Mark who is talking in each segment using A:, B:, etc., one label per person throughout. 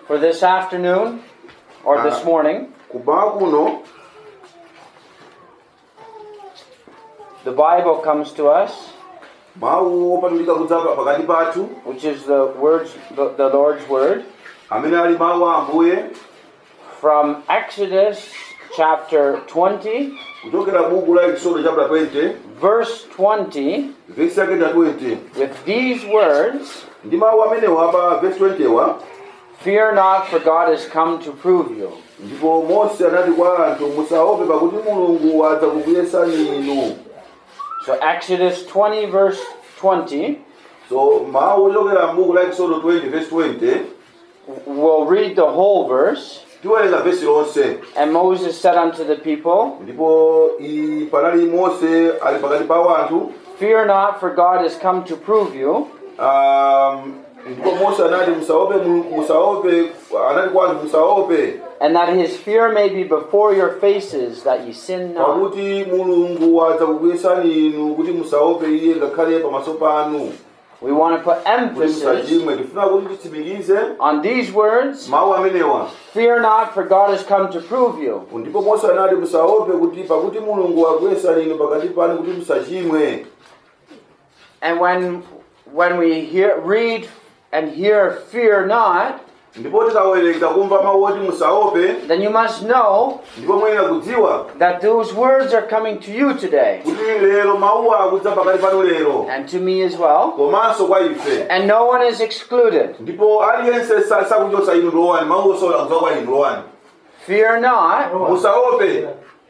A: For this afternoon, or this morning,
B: kuno
A: the Bible comes to us,
B: mawu opatulika kudzapa pakati pathu
A: which is the Lord's word,
B: amene ali mawu a Ambuye
A: from Exodus chapter 20,
B: kuchokera buku la Exodus chapter 20
A: verse 20,
B: verse yake ya 20
A: with these words,
B: ndi mawu amenewa pa verse 20 wa
A: "Fear not, for God has come to prove you."
B: ndipo Mose anati kwa anthu musaope pakuti Mulungu wadza kukuyesani inu.
A: So Exodus 20 verse 20,
B: So mawu ochokera buku la Exodus 20 verse 20
A: we'll read the whole verse.
B: tiwerenga verse lonse.
A: And Moses said unto the people,
B: Ndipo panali Mose ali pakati pa anthu,
A: "Fear not, for God has come to prove you."
B: ndipo Mose anati musaope anati kwa anthu musaope
A: And that his fear may be before your faces, that ye sin not.
B: pakuti Mulungu wadza kukuyesani inu kuti musaope iye ngakhale pamaso panu.
A: We want to put
B: Kuti
A: emphasis
B: musachimwe, tifuna kuti titsimikize
A: on these words.
B: mawu amenewa.
A: Fear not, for God has come to prove you.
B: Ndipo Mose anati musaope kuti pakuti Mulungu wakuyesani inu pakati panu kuti musachimwe.
A: And when we read and hear "fear not,"
B: Ndipo tikawerenga kumva mawu oti musaope,
A: then you must know
B: ndipo muyenera kudziwa
A: that those words are coming to you today,
B: kuti lero mawu akudza pakati panu lero
A: and to me as well,
B: komanso kwa ife.
A: and no one is excluded.
B: Ndipo aliyense sakuchotsa inu lowani, mawu osola kudza kwa inu lowani.
A: Fear not.
B: Musaope,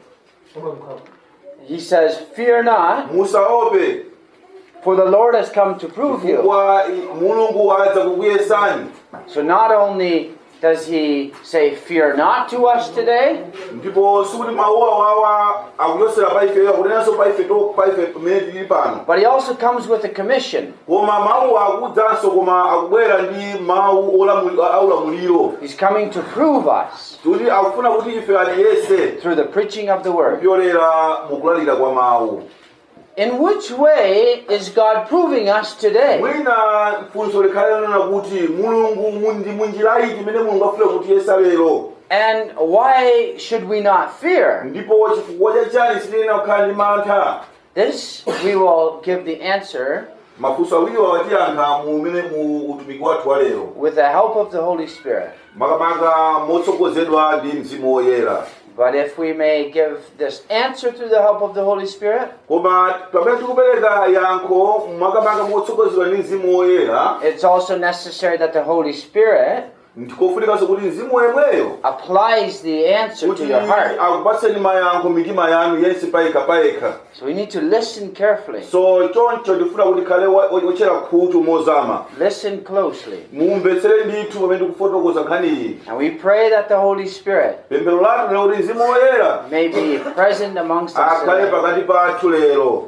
A: He says, "Fear not,
B: musaope,
A: for the Lord has come to prove you."
B: kwa Mulungu wadza kukuyesani.
A: So not only does he say "fear not" to us today,
B: Ndipo sikuti mawu awawa akuchosera pa ife, akunenaso pa ife pamene tili pano.
A: but he also comes with a commission.
B: Koma mawu akudzanso koma akubwera ndi mawu aulamuliro.
A: He's coming to prove us
B: Kuti akufuna kuti ife atiyese
A: through the preaching of the word.
B: kupyolera mukulalira kwa mawu.
A: In which way is God proving us today?
B: Mwina funso likhale lona kuti Mulungu ndi munjira iti imene Mulungu afuna kutiyesa lero.
A: And why should we not fear?
B: Ndipo chifukwa chachani sitinena kukhala ndi mantha.
A: This we will give the answer
B: Mafunso awiriwa atiyankha mu utumiki wathu wa lero.
A: with the help of the Holy Spirit.
B: Makamaka motsogozedwa ndi Mzimu Woyera.
A: But if we may give this answer through the help of the Holy Spirit,
B: Koma pamene tikupereka yankho makamaka motsogozedwa ndi Mzimu Woyera,
A: it's also necessary that the Holy Spirit
B: ndikofunikanso kuti Mzimu yemweyo
A: applies the answer to
B: kuti
A: your heart.
B: akupatseni mayankho mitima yanu yense payekha.
A: So we need to listen carefully.
B: So choncho tifuna kuti khale wochera khutu mozama.
A: Listen closely.
B: Mumvetsere ndithu pamene tikufotokoza nkhani iyi.
A: And we pray that the Holy Spirit
B: Pemphero lathu lero kuti Mzimu Woyera
A: may be present amongst us
B: akhale
A: today.
B: pakati pathu lero.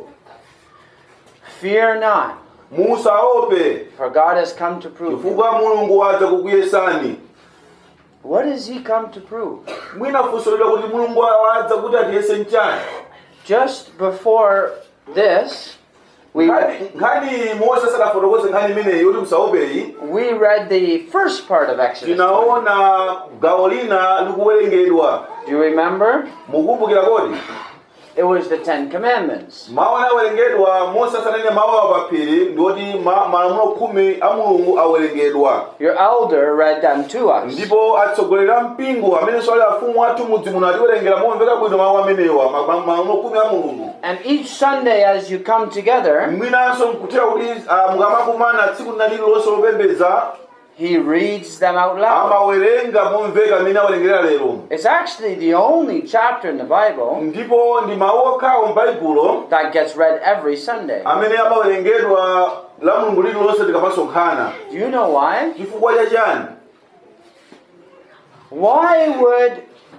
A: Fear not,
B: Musaope,
A: for God has come to prove you.
B: chifukwa Mulungu wadza kukuyesani.
A: What does he come to prove?
B: Mwina funso lilo kuti Mulungu wadza kuti atiyese nchani.
A: Just before this, we
B: Nkhani Mose sadafotokoze nkhani imeneyi yoti musaopeyi.
A: read the first part of Exodus 20.
B: Tinaona gawo lina likuwerengedwa.
A: Do you remember?
B: Mukumbukira kodi?
A: It was the Ten Commandments.
B: Mawu anawerengedwa Mose asanene mawu apapiri ndoti malamulo 10 a Mulungu awerengedwa.
A: Your elder read them to us.
B: Ndipo atsogolera mpingo amene swali afumu athu mudzi muno atiwerengera momveka bwino mawu amenewa malamulo 10 a Mulungu.
A: And each Sunday as you come together,
B: Mwinanso nkutera kuti mukamakumana tsiku lililonse lopembedza
A: he reads them out loud.
B: amawerenga momveka amene awerengera lero.
A: It's actually the only chapter in the Bible
B: Ndipo ndi mawu okhawo m'Baibulo
A: that gets read every Sunday.
B: amene amawerengedwa la Mulungu lililonse tikamasonkhana.
A: Do you know why?
B: Chifukwa chachani?
A: Why would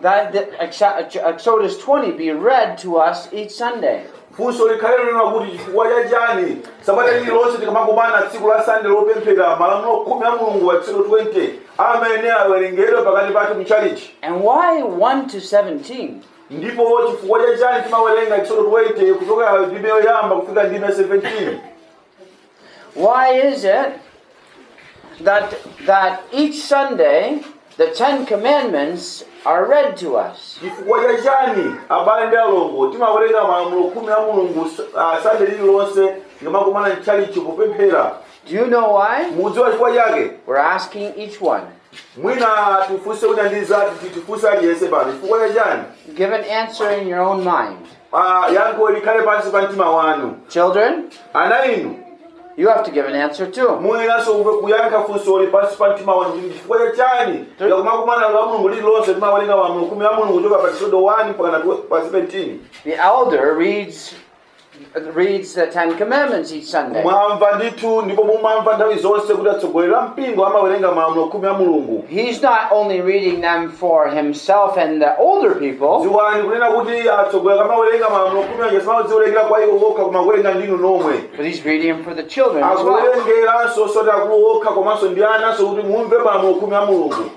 A: Exodus 20 be read to us each Sunday?
B: Funso likhale lina kuti chifukwa chachani sabata lililonse tikamakumana tsiku la Sunday lopemphera malamulo 10 a Mulungu wa Exodus 20 amene awerengedwa pakati pathu mchalichi.
A: And why 1 to 17?
B: Ndipo chifukwa chachani timawerenga Exodus 20 kutoka ndime yoyamba kufika ndime 17.
A: Why is it that each Sunday the Ten Commandments are read to us?
B: chifukwa cha chani abale ndi alongo timawerenga malamulo 10 a mulungu Sunday lililonse ngamakumana mchalichi kupemphera?
A: Do you know why?
B: Mudziwa chifukwa chake?
A: We're asking each one.
B: Mwina tifunse unandiza tifunse aliyense pano chifukwa cha chani?
A: Give an answer in your own mind.
B: Yankho likhale pansi pa mtima wanu.
A: Children,
B: Ana inu
A: you have to give an answer too.
B: muyenaso kuyankha funso li pansi pa mtima wanu chifukwa cha chani? Yakumakumana la mulungu lililonse timawerenga malamulo 10 a mulungu kuchoka pa Exodus 1 mpaka pa 17.
A: The elder reads the Ten Commandments each Sunday.
B: Mwamva ndithu ndipo mumamva nthawi zonse kuti atsogolera mpingo amawerenga malamulo 10 a mulungu.
A: He's not only reading them for himself and the older people,
B: Ziwani kunena kuti atsogolera amawerenga malamulo 10 aja samadziwerengera kwa iwo okha koma kuwerenga ndinu nomwe.
A: but he's reading them for the children as well.
B: Akuwerengeranso soti akulu okha komanso ndi ana so kuti mumve malamulo 10 a mulungu.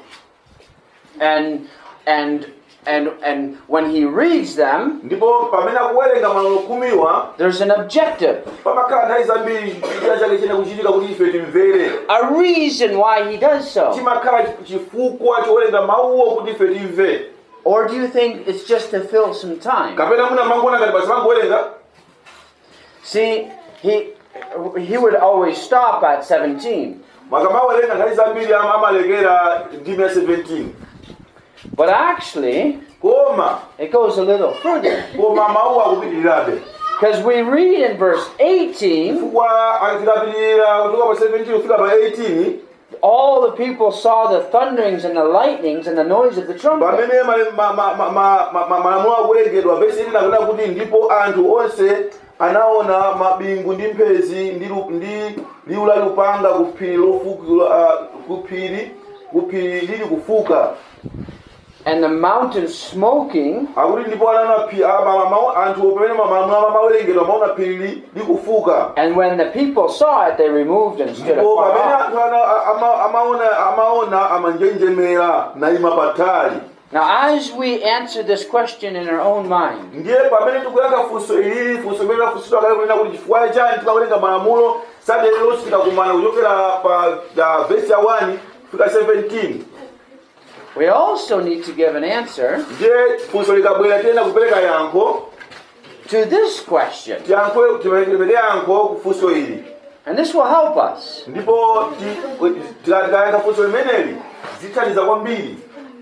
A: And when he reads them,
B: Ndipo pamene akuwerenga malamulo 10wa
A: there's an objective,
B: pamakhala nthawi zambiri china chake chene kuchitika kuti ife timvere.
A: a reason why he does so.
B: Chimakhala chifukwa chowerenga mawuwo kuti ife timve.
A: Or do you think it's just to fill some time?
B: Kapena muna mangona ngati basi mangowerenga?
A: See, he would always stop at 17.
B: Makamawerenga nthawi zambiri amalekera ndime ya 17.
A: But actually,
B: Koma
A: it goes a little further.
B: mawuwo akupitirirabe.
A: Because we read in verse 18,
B: Chifukwa akapitira kutoka pa 17 kufika pa 18
A: all the people saw the thunderings and the lightnings and the noise of the trumpet.
B: pamene malamulo akuwerengedwa vesi ili nakunena kuti ndipo anthu onse anaona mabingu ndi mphezi ndi liwu la lupanga kuphiri lili kufuka.
A: And the mountain smoking,
B: Akuti ndipo anaona anthu pamene malamulo amawerengedwa amaona phiri likufuka.
A: and when the people saw it, they removed and stood
B: Ndipo
A: afar
B: pamene
A: off.
B: anthu amaona amanjenjemera naima patali.
A: Now, as we answer this question in our own mind,
B: Ndiye pamene tikuyankha funso ili funso limene lafunsidwa kale kunena kuti chifukwa chani timawerenga malamulo Sunday lililonse tikakumana kuchokera pa vesi ya 1 kufika 17.
A: we also need to give an answer
B: Ndiye funso likabwera tena kupereka yankho
A: to this question.
B: tipereke yankho ku funso ili.
A: And this will help us.
B: Ndipo tikayankha funso limeneli zithandiza kwambiri.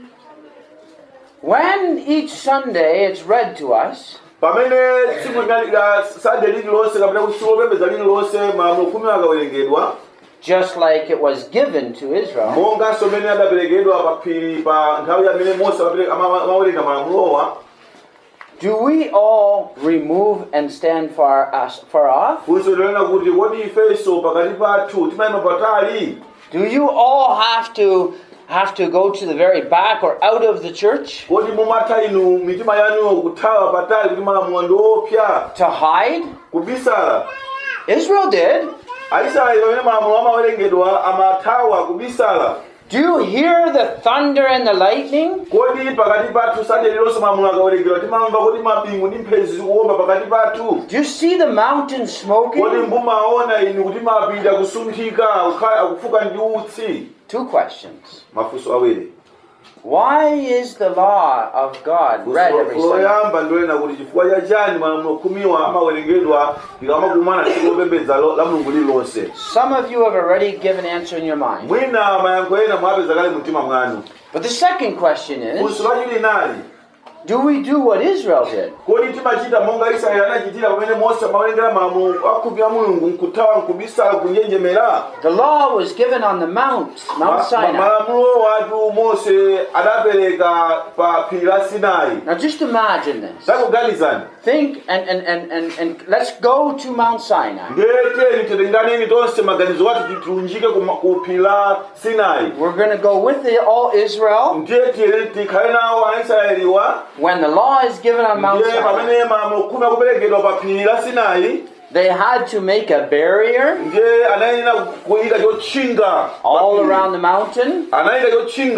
A: When each Sunday it's read to us,
B: Pamene tsiku la Sunday lililonse kapena kuti tsiku lopembedza lililonse malamulo 10 akawerengedwa,
A: just like it was given to Israel,
B: monganso mmene adaperekedwa pa phiri pa nthawi yamene Mose amawerenga malamulowa,
A: do we all remove and stand far off?
B: funso linena kuti kodi ifenso pakati pathu timayima patali?
A: Do you all have to go to the very back or out of the church
B: Kodi mumatha inu mitima yanu kuthawa patali kuti malamulo ndi opsa
A: to hide?
B: kubisala?
A: Israel did.
B: Aisraeli pamene malamulo amawerengedwa amathawa kubisala.
A: Do you hear the thunder and the lightning?
B: Kodi pakati pathu Sunday lililonse malamulo akawerengedwa timamva kuti mabingu ndi mphezi zikuwomba pakati pathu?
A: Do you see the mountain
B: Kodi
A: smoking?
B: mumaona inu kuti mapiri akusunthika akufuka ndi utsi?
A: Two questions.
B: Mafunso awiri.
A: Why is the law of God read every Sunday?
B: Loyamba ndolena kuti chifukwa cha chani malamulo 10 amawerengedwa tikamakumana tsiku lopembedza la mulungu lililonse?
A: Some of you have already given an answer in your mind.
B: Mwina mayankho ena mwapeza kale mtima mwanu.
A: But the second question is,
B: Funso lachili nali,
A: do we do what Israel did?
B: kodi timachita monga Israeli anachitira pamene Mose amawerengera malamulo a mulungu nkuthawa nkubisala kunjenjemera?
A: The law was given on the Mount Sinai.
B: Malamulo watu Mose adapereka pa phiri la Sinai.
A: Now just imagine this.
B: Takuganizani.
A: Think and let's go to Mount Sinai.
B: Ndiyeteni tilinganeni tonse maganizo watu titunjike ku phiri la Sinai.
A: We're going to go with all Israel.
B: Ndiyeteni tikhale nawo Aisraeliwa.
A: When the law is given on Mount
B: Ndiye
A: Sinai,
B: pamene malamulo 10 akuperekedwa pa phiri la Sinai,
A: they had to make a barrier
B: ndiye anayenera kuyika chotchinga
A: all around the mountain.
B: anayika chotchinga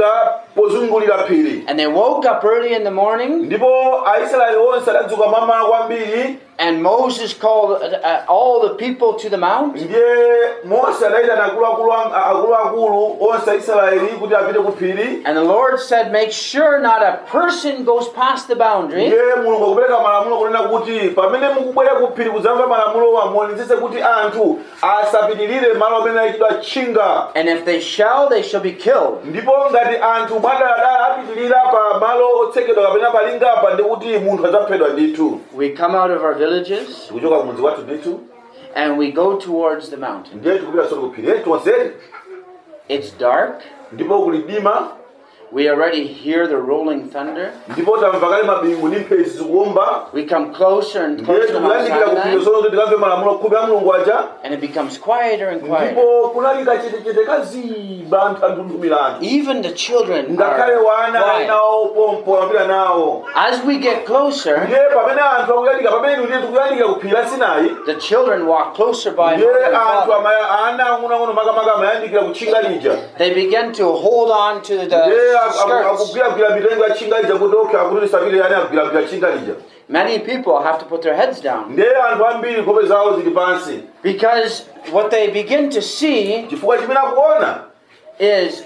B: pozungulira phiri.
A: And they woke up early in the morning,
B: Ndipo Aisraeli onse adadzuka mamawa kwambiri.
A: and Moses called all the people to the mount.
B: Ndiye Mose adayitana akuluakulu onse Aisraeli kuti apite ku phiri.
A: And the Lord said, make sure not a person goes past the boundary.
B: Ndiye Mulungu akupereka malamulo kunena kuti pamene mukubwera ku phiri kudzamva malamulowa muonetsetse kuti anthu asapitirire malo amene ayikidwa tchinga.
A: And if they shall be killed.
B: Ndipo ngati anthu mwadala apitirira pa malo otsekedwa kapena palingapa ndi kuti munthu adzaphedwa ndithu.
A: We come out of our villages,
B: Tikuchoka kumudzi wathu ndithu.
A: and we go towards the mountain.
B: Ndiye tikupita soto ku phiri tonse.
A: It's dark.
B: Ndipo kuli dima.
A: We already hear the rolling thunder.
B: Ndipo tamva kale mabingu ndi mphezi zikuwomba.
A: We come closer and
B: Ndiye
A: closer to Mount
B: tikuyandikira ku phiri
A: Sinai,
B: soto kuti tikamve malamulo khumi a Mulungu aja.
A: and it becomes quieter and quieter.
B: Ndipo kunali kachetechete kaziba anthu anthu.
A: Even the children
B: Ngakhale
A: are
B: wana
A: quiet.
B: nawo pompo amapita nawo.
A: As we get closer,
B: Ndiye pamene anthu akuyandikira pamene ndiye tikuyandikira ku phiri la Sinai.
A: the children walk closer by
B: Ndiye
A: mother and
B: anthu
A: father.
B: ana ang'onoang'ono makamaka amayandikira ku tchinga lija.
A: They begin to hold on to
B: Ndiye
A: the skirts.
B: akugwiragwira mitengo ya tchinga lija kuti okay akuti tisapite yani akugwiragwira tchinga lija.
A: Many people have to put their heads down,
B: Ndiye anthu ambiri nkhope zawo zili pansi.
A: because what they begin to see
B: Chifukwa chimene akuona
A: is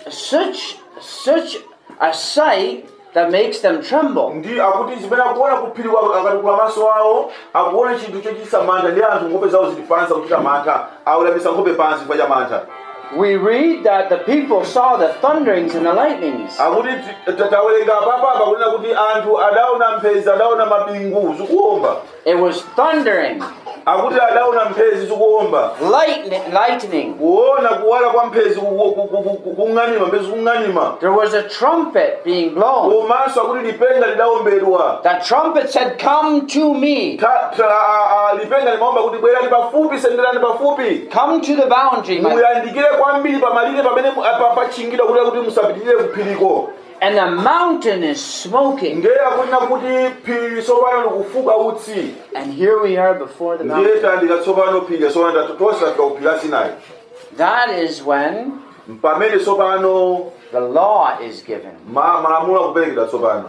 A: such a sight that makes them tremble.
B: ndi akuti zimene akuona kuphiri akatukula maso awo akuona chinthu chochititsa mantha ndi anthu nkhope zawo zili pansi akuchita mantha awulamisa nkhope pansi chifukwa cha mantha.
A: We read that the people saw the thunderings and the lightnings.
B: Akuti tawerenga papa kunena kuti anthu adaona mphezi adaona mabingu zikuwomba.
A: It was thundering,
B: Akuti adaona mphezi zikuwomba.
A: lightning.
B: Kuona kuwala kwa mphezi kung'anima mphezi kung'anima.
A: There was a trumpet being blown.
B: Komanso akuti lipenga lidawombedwa.
A: That trumpet said, "Come to me.
B: Lipenga limaomba kuti bwerani pafupi senderani pafupi.
A: Come to the boundary."
B: Muyandikire kwambiri pamalire pamene pachingidwa kuti musapitirire kuphiriko.
A: And the mountain is smoking.
B: Ndiye akunena kuti phiri tsopano likufuka utsi.
A: And here we are before the
B: Ndiye
A: mountain.
B: tandika tsopano phiri tsopano tosafika ku phiri la Sinai.
A: That is when
B: Pamene tsopano
A: the law is given.
B: malamulo akuperekedwa tsopano.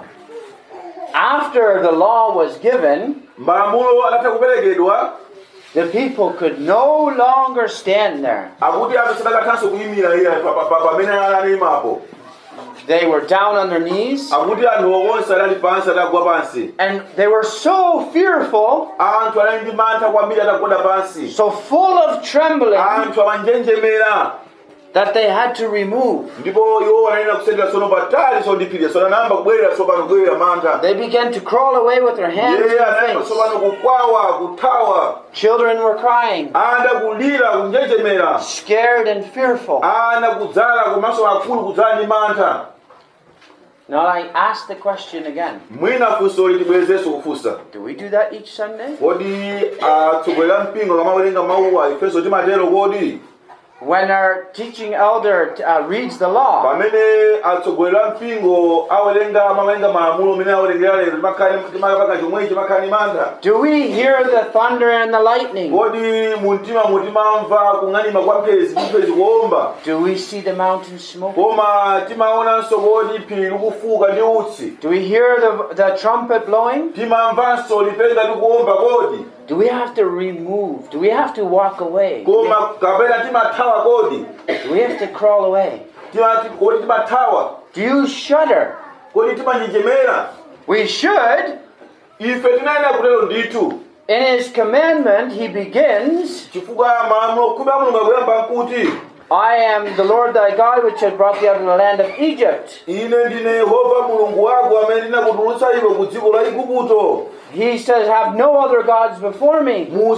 A: After the law was given,
B: Malamulo atatha kuperekedwa
A: the people could no longer stand there.
B: akuti anthu sadakathanso kuyimira iya pamene analimapo.
A: They were down on their knees,
B: Akuti anthu onse adali pansi adagwa pansi.
A: and they were so fearful,
B: Anthu anali ndi mantha kwambiri atagwada pansi.
A: so full of trembling,
B: Anthu amanjenjemera.
A: that they had to remove.
B: Ndipo iwo anayenda kusendera tsono patali sondiphirira tsono anayamba kubwerera tsopano kubwerera mantha.
A: They began to crawl away with their hands
B: Iye anayamba
A: and face.
B: tsopano kukwawa kuthawa.
A: Children were crying,
B: Ana kulira kunjenjemera.
A: scared and fearful.
B: Ana kudzala komanso akulu kudzala ndi mantha.
A: Now I ask the question again.
B: Mwina funso litibwerezenso kufunsa.
A: Do we do that each Sunday?
B: Kodi atsogoleri a mpingo kamawerenga mawuwa ifenso timatero kodi?
A: When our teaching elder reads the law,
B: Pamene atsogoleri a mpingo amawerenga malamulo amene awerengera lero timakapaka chomwechi timakhala mantha.
A: do we hear the thunder and the lightning?
B: Kodi mumtima mutimamva kung'anima kwa mphezi ndi mphezi kuwomba?
A: Do we see the mountain smoke?
B: Koma timaonanso kodi phiri likufuka ndi utsi?
A: Do we hear the trumpet blowing?
B: Timamvanso lipenga likuwomba kodi?
A: Do we have to remove? Do we have to walk away?
B: Koma kapena timathawa kodi?
A: Do we have to crawl away?
B: Kodi timathawa?
A: Do you shudder?
B: Kodi timanjenjemera?
A: We should.
B: Ife tinayenera kutero ndithu.
A: In his commandment, he begins,
B: Chifukwa malamulo khumi a Mulungu akuyamba kuti
A: I am the Lord thy God, which had brought thee out of the land of Egypt.
B: ine ndine Yehova Mulungu wako amene ndinakutulutsa iwe ku dziko la Igupto.
A: He says, have no other gods before me.
B: Mulungu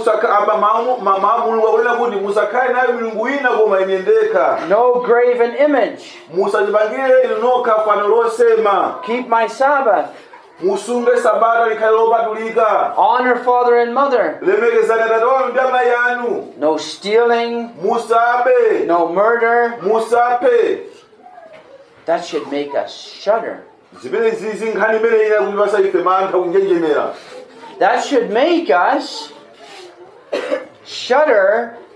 B: akunena kuti musakhale nayo milungu ina koma ine ndekha.
A: No graven image.
B: Musadzipangire inu nokha fano losema.
A: Keep my Sabbath.
B: Musunge sabata likhale lopatulika.
A: Honor father and mother.
B: Lemekezani atate wanu ndi amayi anu.
A: No stealing.
B: Musabe.
A: No murder.
B: Musaphe.
A: That should make us shudder.
B: Zimene zizi nkhani imene ina kutipasa ife mantha kunjenjemera.
A: That should make us shudder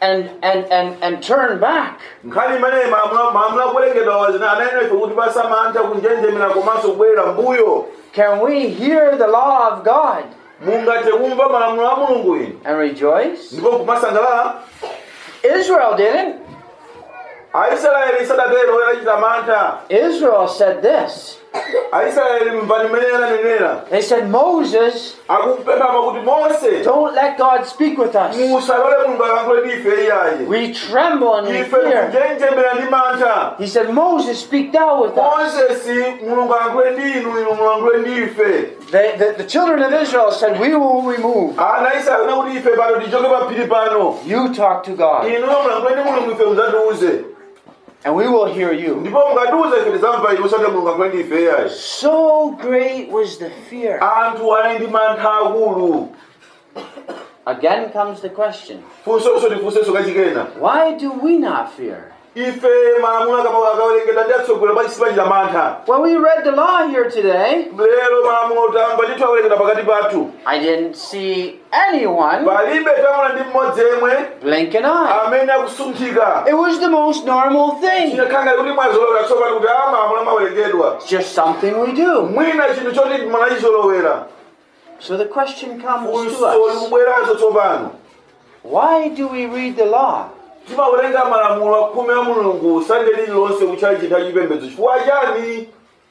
A: and turn back.
B: nkhani imeneyi mamuna kulengedwa wazina anene ife kuti pasamantha kunjenjemera komanso kubwerera mbuyo.
A: Can we hear the law of God
B: mungathe kumva malamulo a mulungu inu
A: and rejoice?
B: ndipo kumasangalala?
A: Israel didn't.
B: Aisraeli sadatero yanachita mantha.
A: Israel said this.
B: Aisraeli mvani mmene yananenera.
A: They said, Moses,
B: akupempha kuti Mose
A: don't let God speak with us.
B: musalole mulungu alankhule ndi ife iyayi.
A: We tremble and we
B: ife
A: fear.
B: kunjenjemera ndi mantha.
A: He said, Moses, speak thou with us.
B: Moses mulungu alankhule ndi inu mulankhule ndi ife.
A: The children of Israel said, we will remove.
B: Ana Israeli nakuti ife pano tichoke pa phiri pano.
A: You talk to God,
B: Inu mulankhule ndi mulungu ife muzatiuze.
A: and we will hear you.
B: Ndipo mukatiuze ife tizamva inu osati mulungu alankhule ndi ife iyayi.
A: So great was the fear.
B: Anthu ali ndi mantha akulu.
A: Again comes the question,
B: Funso tifunsenso kachikena.
A: why do we not fear?
B: Ife malamulo akawerengedwa ndi atsogoleri pachipachita mantha.
A: Well, we read the law here today.
B: Lero malamulo tamba ndithu awerengedwa pakati pathu.
A: I didn't see anyone
B: Palibe taona ndi mmodzi yemwe
A: blink an eye.
B: amene akusunthika.
A: It was the most normal thing.
B: Chinakhanga kuti mwazolowera tsopano kuti malamulo amawerengedwa.
A: It's just something we do.
B: Mwina chinthu choti mwanachizolowera.
A: So the question comes to
B: Funso
A: us,
B: likubweranso tsopano.
A: why do we read the law?
B: Timawerenga malamulo khumi a mulungu sande lililonse kuchali chinthu chachipembedzo. Chifukwa chani?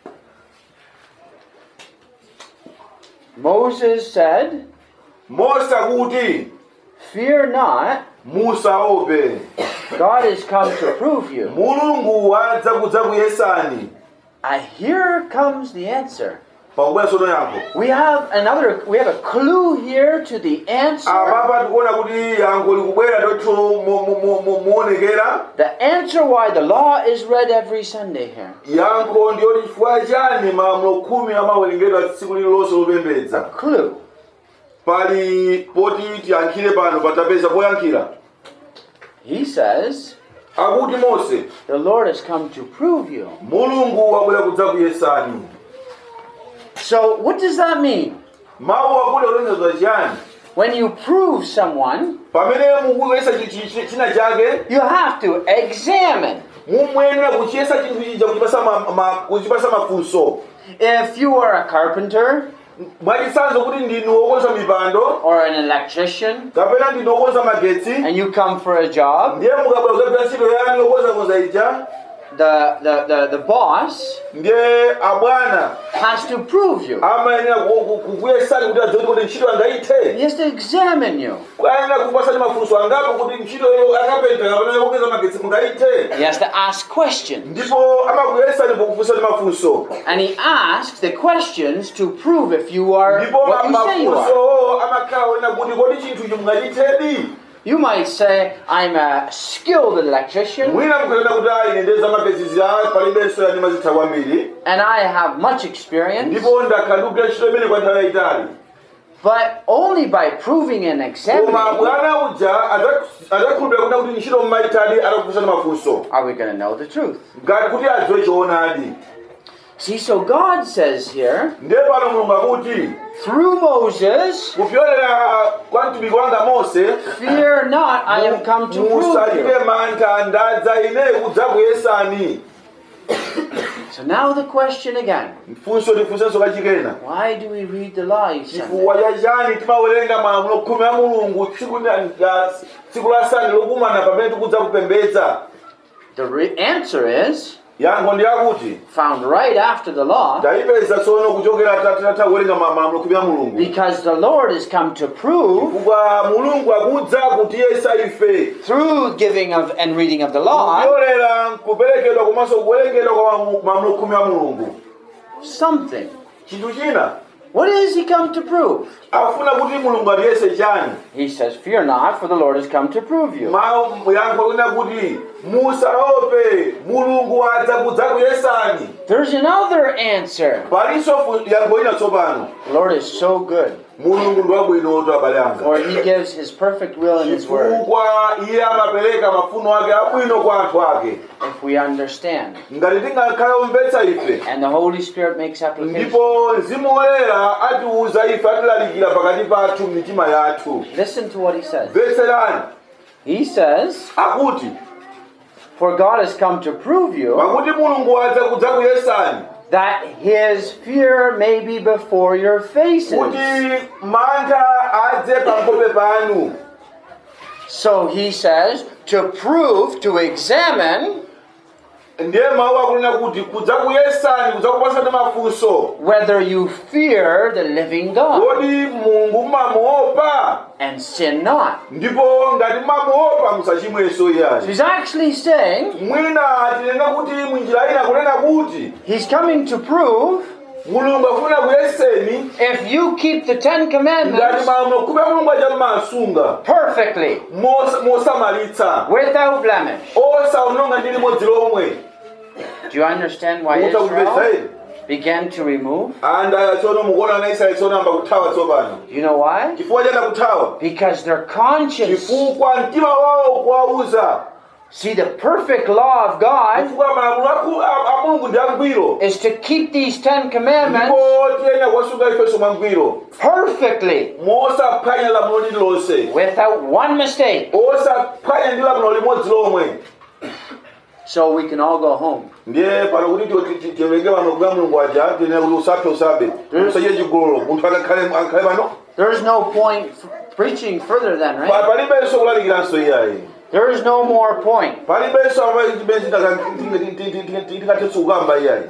A: Moses said,
B: Mose akuti
A: fear not,
B: musaope.
A: God has come to prove you.
B: Mulungu wadza kudzakuyesani.
A: Here comes the answer.
B: Pakubwera sono yankho.
A: We have a clue here to the answer.
B: Apapa tikuona kuti yankho likubwera ndothu muonekera.
A: The answer why the law is read every Sunday here.
B: Yankho ndiyoti chifukwa chani malamulo khumi amawerengedwa tsiku lililonse lopembedza.
A: Clue.
B: Pali poti tiyankhire pano patapeza poyankhira.
A: He says,
B: Akuti Mose,
A: the Lord has come to prove you.
B: Mulungu wabwera kudzakuyesani.
A: So what does that mean?
B: Mawu akuti olengezwa chiyani?
A: When you prove someone,
B: Pamene mukuyesa china chake,
A: you have to examine.
B: mumwenera kuchiyesa chinthu chija kuchipasa mafunso.
A: If you are a carpenter
B: Mwachitsanzo kuti ndinu wokonza mipando,
A: or an electrician
B: kapena ndinu wokonza magetsi,
A: and you come for a job,
B: ndiye mukabwera kuzagwira ntchito yanu yokonzakonza ija,
A: the boss
B: ndiye abwana
A: has to prove you.
B: amayenera kukuyesani kuti adziwe kuti ntchito angaithe.
A: He has to examine you.
B: Ayenera kupasani mafunso angapo kuti ntchito akapenta kapena yokonza magetsi mungaithe.
A: He has to ask questions.
B: Ndipo amakuyesani pokufunsani mafunso.
A: And he asks the questions to prove if you are
B: Ndipo
A: what you say you are.
B: mafunso amakhala onena kuti kodi chinthu ichi mungachithedi.
A: You might say, I'm a skilled electrician
B: Mwina mukhalena kuti ine ndeza magetsi palibenso yani mazitha kwambiri.
A: and I have much experience,
B: Ndipo ndakhalukira ntchito imene kwa nthawi yayitali.
A: but only by proving and
B: Koma
A: examining
B: bwana uja adakhulupirira kuna kuti ntchito mmaitali atakufunsani mafunso.
A: are we going to know the truth.
B: Ngati kuti adziwe choonadi.
A: See, so God says here,
B: Ndiye pano Mulungu akuti
A: through Moses,
B: kupyolera kwa mtumiki wanga Mose,
A: fear not, I have come to prove
B: musachite
A: you.
B: mantha ndadza ine kudzakuyesani.
A: So now the question again,
B: Mfunso tifunsenso kachikena.
A: why do we read the law each Sunday?
B: Chifukwa chachani timawerenga malamulo khumi a Mulungu tsiku la Sunday lokumana pamene tikudza kupembedza?
A: The answer is
B: Yankho ndi akuti
A: found right after the law,
B: tayipeza tsono kuchokera tatha kuwerenga malamulo khumi a Mulungu.
A: because the Lord has come to prove
B: Chifukwa Mulungu akudza kutiyesa ife.
A: through giving of and reading of the law
B: Kupyolera kuperekedwa komanso kuwerengedwa kwa malamulo khumi a Mulungu.
A: something.
B: Chinthu china
A: What does he come to prove?
B: afuna kuti Mulungu atiyese chani?
A: He says, fear not, for the Lord has come to prove you.
B: Yankho lina kuti musaope, Mulungu adza kudzakuyesani.
A: There's another answer.
B: Palinso yankho lina tsopano.
A: The Lord is so good,
B: Mulungu ndi wabwinotu abale anga.
A: for he gives his perfect will in his word.
B: Chifukwa iye amapereka mafuno ake abwino kwa anthu ake.
A: If we understand,
B: Ngati tingakhala omvetsa ife,
A: and the Holy Spirit makes application.
B: ndipo Mzimu Woyera atiwuza ife atilalikira pakati pathu m'mitima yathu.
A: Listen to what he says.
B: Mvetserani.
A: He says,
B: akuti
A: for God has come to prove you
B: pakuti mulungu adza kudzakuyesani
A: that his fear may be before your faces.
B: kuti mantha adze pamkope panu.
A: So he says, to prove, to examine
B: ndiye mawu akunena kuti kudzakuyesani kudzakupasani mafunso
A: whether you fear the living God
B: kodi mulungu mumamuopa
A: and sin not.
B: ndipo ngati mumamuopa musachimwenso
A: So
B: iyani.
A: he's actually saying
B: mwina tinena kuti mwinjira ina kunena kuti
A: he's coming to prove
B: mulungu afuna kuyeseni
A: if you keep the Ten
B: ngati
A: Commandments
B: malamulo khumi a mulungu aja mmasunga
A: perfectly,
B: mosamalitsa
A: without blemish.
B: osaononga ndi limodzi lomwe.
A: Do you understand why
B: Mutakupesa
A: Israel
B: ine
A: began to remove?
B: anda tsono mukuona ana Israeli tsono amba kuthawa tsopano.
A: Do you know why?
B: chifukwa chana kuthawa
A: Because their conscience,
B: chifukwa mtima wawo kuwauza.
A: see, the perfect law of God
B: chifukwa malamulo a mulungu ndi angwiro
A: is to keep these Ten Commandments
B: ndipo tiyena kuwasunga ifenso mwangwiro
A: perfectly,
B: mosaphwanya lamulo lililonse
A: without one mistake,
B: osaphwanya ndi lamulo limodzi lomwe.
A: so we can all go home.
B: ndiye pano kuti tiwerenge pano kuya mulungu aja tinena kuti usaphe usabe usachite chigololo munthu akhale pano
A: There is no point preaching further then, right?
B: palibenso kulalikiranso iyayi.
A: There is no more point
B: palibenso tingathetsa kukamba iyayi.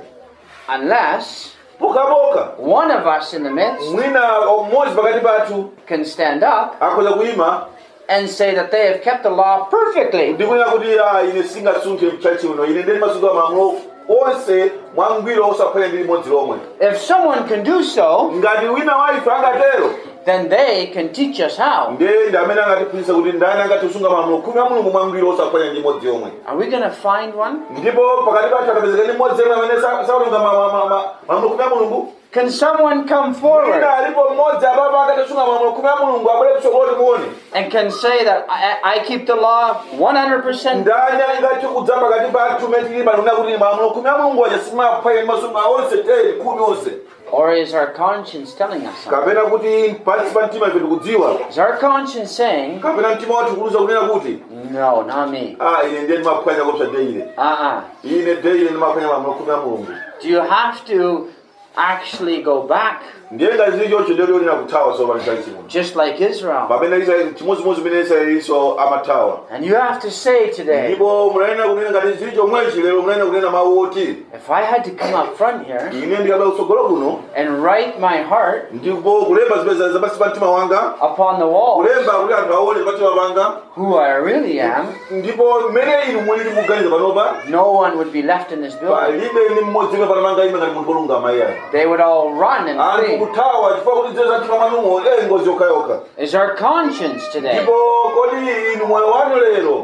A: unless
B: pokapoka
A: one of us in the midst
B: mwina mmodzi pakati pathu
A: can stand up
B: akhoza kuyima
A: and say that they have kept the law perfectly.
B: ndikunena kuti ine singasunthe mchachi uno ine ndeni masunga malamulo onse mwangwiro osaphwanya ndi limodzi lomwe.
A: If someone can do so,
B: ngati wina wa ife angatero
A: then they can teach us how.
B: ndiye ndi amene angatiphunzitsa kuti ndani angatisunga malamulo khumi a mulungu mwangwiro osaphwanya ndi limodzi yomwe.
A: Are we going to find one?
B: ndipo pakati pathu akapezeka ndi mmodzi yemwe amene saononga malamulo khumi a mulungu.
A: Can someone come forward
B: mwina alipo mmodzi apapo angatisunga malamulo khumi a mulungu abwere kutsogolo timuone.
A: and can say that I keep the law 100%?
B: ndani angathe kudza pakati pathu metili panona kuti malamulo khumi a mulungu aja simaphwanya masunga onse teri khumi onse.
A: Or is our conscience telling us something?
B: kapena kuti pansi pa mtima ife tikudziwa
A: Is our conscience saying,
B: kapena mtima wathu kuluza kunena kuti
A: no, not me?
B: ine ndiye ndimaphwanya kopsa deile
A: Uh-uh.
B: ine deile ndimaphwanya malamulo khumi a mulungu.
A: Do you have to actually go back
B: ndiye ngati zili choncho ndiyo lionena kuthawa tsopano chachimuna
A: just like Israel?
B: pamene Israeli chimodzimodzi mene Israelinso amathawa.
A: And you have to say today,
B: ndipo munanena kunena ngati zili chomwechi lero munanena kunena mawu oti
A: if I had to come up front here
B: ine ndikabwera kutsogolo kuno
A: and write my heart
B: ndipo kulemba zipeza zapansi pa mtima wanga
A: upon the wall
B: kulemba kuti anthu aone pa mtima panga
A: who I really am,
B: ndipo mmene inu mwini mukuganiza panopa
A: no one would be left in this building.
B: palibe ni mmodzi imwe panamanga ime ngati munthu olungama iyayi.
A: They would all run and
B: anthu
A: flee.
B: kuthawa chifukwa kuti zeza mtima mwanumo ngozi yokhayokha.
A: Is our conscience today
B: ndipo kodi inu moyo wanu lero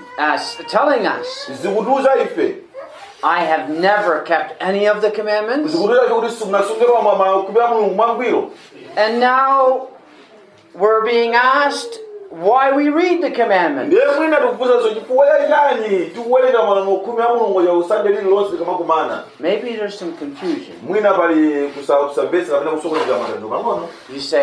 A: telling us,
B: zikutiuza ife
A: I have never kept any of the commandments,
B: zikutiuza ife kuti simunasunge malamulo khumi a mulungu mwangwiro.
A: and now we're being asked why we read the commandments?
B: ndiye mwina tikufunsanso chifukwa chachani tikuwerenga malamulo khumi a mulungu ja usande lililonse likamakumana.
A: Maybe there's some confusion.
B: mwina pali kusamvetsa kapena kusokoneza matanthauzo pang'ono.
A: You say,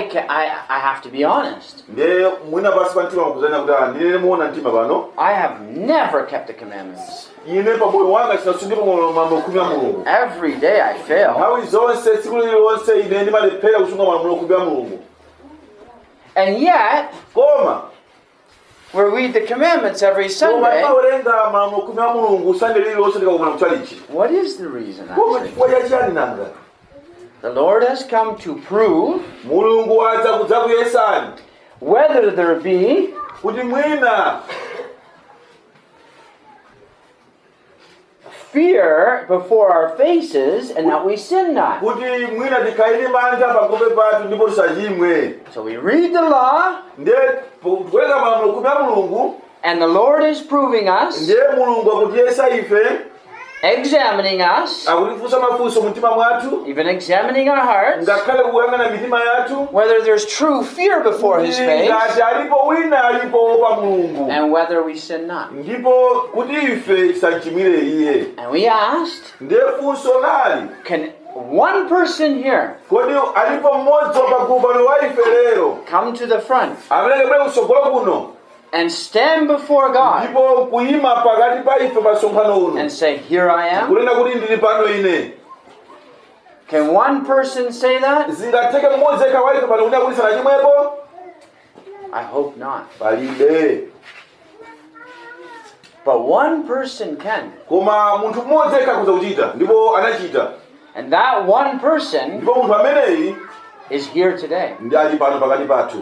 A: I have to be honest.
B: ndiye mwina pansi pa mtima mukuzanena kuti ndinene muona mtima pano
A: I have never kept the commandments.
B: ine pamoyo wanga sinasungipo malamulo khumi a mulungu.
A: Every day I fail.
B: nthawi zonse tsiku lililonse ine ndimalephera kusunga malamulo khumi a mulungu.
A: And yet,
B: koma
A: we read the commandments every Sunday.
B: mawerenga malamulo khumi a mulungu sande lililonse ndikakumana kuchalichi.
A: What is the reason?
B: koma
A: Actually?
B: chifukwa chachani nanga
A: The Lord has come to prove
B: mulungu adza kudzakuyesani
A: whether there be
B: kuti mwina
A: fear before our faces and that we sin not.
B: kuti mwina tikhaili mantha pankhope pathu ndipo tisachimwe.
A: So we read the law,
B: ndiye kuwerenga malamulo khumi a mulungu
A: and the Lord is proving us,
B: ndiye mulungu akutiyesa ife
A: examining us,
B: akutifunsa mafunso mumtima mwathu
A: even examining our hearts,
B: ngakhale kuyang'ana mitima yathu
A: whether there's true fear before His face,
B: ngati alipo wina alipo pa mulungu
A: and whether we sin not.
B: ndipo kuti ife tisachimwire iye.
A: And we asked,
B: ndiye funso nali
A: can one person here
B: kodi alipo mmodzi wapagulu pano wa ife lero
A: come to the front
B: amene kabwere kutsogolo kuno
A: and stand before God
B: ndipo kuyima pakati pa ife pa msonkhano uno
A: and say, "Here I am"?
B: kunena kuti ndili pano ine.
A: Can one person say that?
B: Zingatheke mmodzi yekha wa ife pano kunena kuti sanachimwepo?
A: I hope not.
B: Palibe.
A: But one person can.
B: Koma munthu mmodzi yekha akhoza kuchita ndipo anachita.
A: And that one person
B: Ndipo munthu ameneyi
A: is here today.
B: ndi ali pano pakati pathu.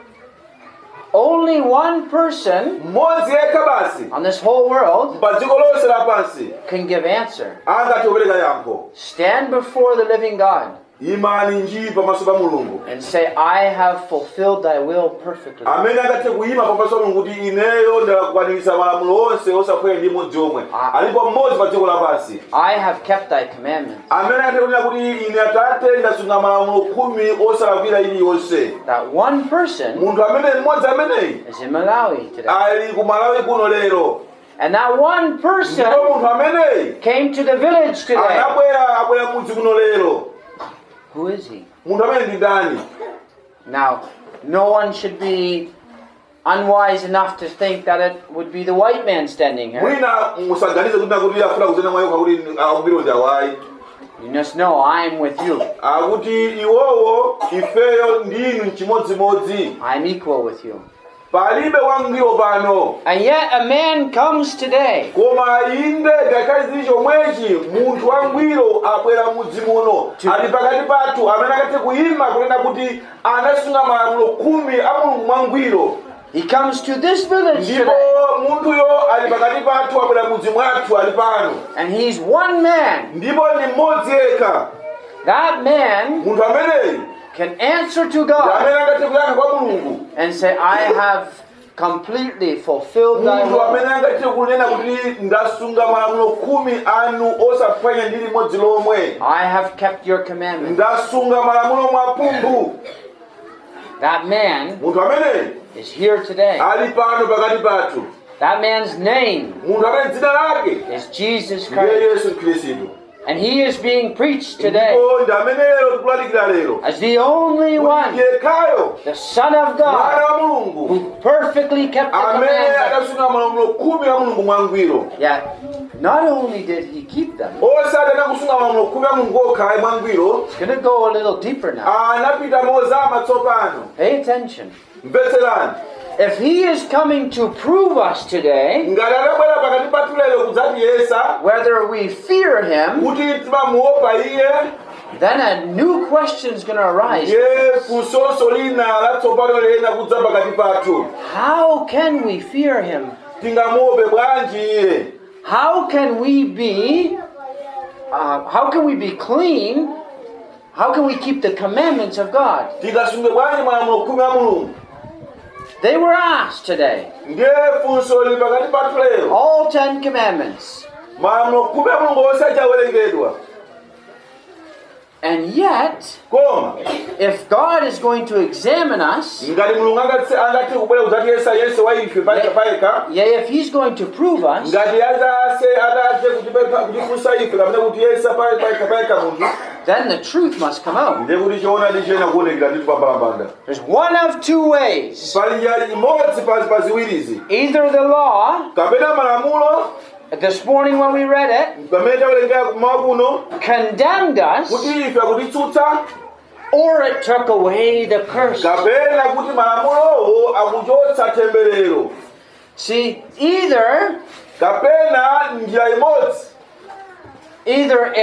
A: Only one person
B: Mmodzi yekha basi
A: on this whole world
B: pa dziko lonse lapansi
A: can give answer.
B: angathe kupereka yankho.
A: Stand before the living God
B: Imani nji pamaso pa Mulungu.
A: and say, "I have fulfilled thy will perfectly."
B: Amene angathe kuyima pamaso pa Mulungu kuti ineyo ndakwanirisa malamulo onse osaphwanya ndi mmodzi omwe. Alipo mmodzi pa dziko lapansi.
A: I have kept thy commandments.
B: Amene angathe kunena kuti ine Atate ndasunga malamulo 10 osalakwira iliyonse.
A: That one person
B: Munthu amene mmodzi ameneyi
A: is in Malawi today.
B: ali ku Malawi kuno lero.
A: And that one person
B: Ndipo munthu ameneyi
A: came to the village today.
B: abwera mudzi kuno lero.
A: Who is he?
B: Munthu amene ndi ndani?
A: Now, no one should be unwise enough to think that it would be the white man standing here.
B: Mwina musaganize kuti afuna kuzena mwayo kuti akubiro ndi awayi.
A: You must know I'm with you.
B: Akuti iwowo ifeyo ndinu chimodzimodzi.
A: I'm equal with you.
B: Palibe wangwiro pano.
A: And yet a man comes today
B: Koma inde ngakhazi chomwechi munthu wangwiro abwera mudzi muno ali pakati pathu amene akathe kuyima kunena kuti anasunga malamulo 10 a Mulungu mwangwiro.
A: He comes to this village
B: Ndipo
A: today.
B: munthuyo ali pakati pathu abwera mudzi mwathu ali pano.
A: And he's one man.
B: Ndipo ndi mmodzi yekha.
A: That man
B: Munthu ameneyi
A: can answer to
B: ndi
A: God
B: amene angathe kuyankha kwa Mulungu.
A: and say, "I have completely fulfilled thy
B: Munthu amene
A: will."
B: angathe kunena kuti ndasunga malamulo 10 anu osaphwanya ndi limodzi lomwe.
A: I have kept your commandments.
B: Ndasunga malamulo mwaphumphu.
A: That man
B: Munthu ameneyi
A: is here today.
B: ali pano pakati pathu.
A: That man's name
B: Munthu amene dzina lake
A: is Jesus
B: ndiye
A: Christ.
B: Yesu Khristu.
A: And he is being preached today
B: Ndipo ndi amene lero tikulalikira lero.
A: as the only one,
B: Yekhayo
A: the Son of
B: mwana
A: God,
B: wa Mulungu
A: who perfectly kept the
B: amene
A: commandments.
B: adasunga malamulo 10 a Mulungu mwangwiro.
A: Yet, not only did he keep them,
B: Osati anakusunga malamulo 10 a Mulungu okha mwangwiro.
A: it's going to go a little deeper now.
B: Anapita mozama tsopano.
A: Pay attention.
B: Mvetserani.
A: If he is coming to prove us today
B: Ngati adabwera pakati pathu lero kudzatiyesa
A: whether we fear him,
B: kuti timamuopa iye,
A: then a new question is going to arise.
B: ndiye funso lina latsopano lena kudza pakati pathu.
A: How can we fear him?
B: Tingamuope bwanji iye?
A: How can we be clean? How can we keep the commandments of God?
B: Tingasunge bwanji malamulo 10 a Mulungu?
A: They were asked today.
B: Ndiye funso lili pakati pathu lero.
A: All 10 commandments.
B: Malamulo 10 a Mulungu onse achawerengedwa.
A: And yet,
B: Koma
A: if God is going to examine us,
B: ngati Mulungu angathe kubwera kudzatiyesa yense wa ife payekha,
A: yea, if he's going to prove us,
B: ngati adathe kutifunsa ife kapena kutiyesa payekha munthu,
A: then the truth must come out.
B: ndiye kuti choonadi chena kuonekera ndithu pambalambanda.
A: There's one of two ways.
B: Pali njira imodzi pa ziwirizi.
A: Either the law,
B: Kapena malamulo
A: this morning when we read it,
B: pamene tawerengera kumawa kuno
A: condemned us,
B: kuti ife akutitsutsa,
A: or it took away the curse.
B: kapena kuti malamulowo akuchotsa temberero.
A: See, either
B: Kapena njira imodzi.
A: Either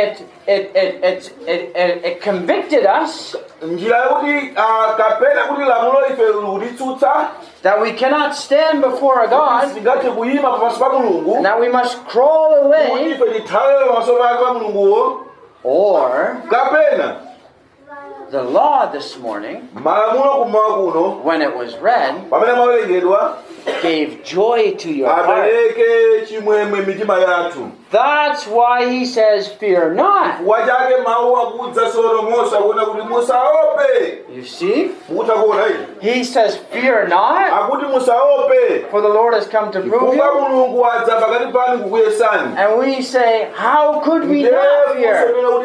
A: it convicted us
B: Njira yakuti kapena kuti lamulo ife likutitsutsa,
A: that we cannot stand before a God,
B: singathe kuyima pamaso pa Mulungu,
A: and that we must crawl
B: kuti
A: away,
B: ife tithawe pamaso pa Mulunguwo.
A: or
B: Kapena
A: the law this morning,
B: malamulo kumawa kuno
A: when it was read,
B: pamene mawerengedwa
A: gave joy to your heart.
B: apereke chimwemwe mitima yathu.
A: That's why he says, "Fear not."
B: Wachake mawu akudza Solomosi akuona kuti musaope.
A: You see?
B: Mutakuona iyi.
A: He says, "Fear not,"
B: Akuti musaope.
A: for the Lord has come to prove
B: Kuba
A: you.
B: Mulungu adza pakati panu kukuyesani.
A: And we say, "How could we not fear?"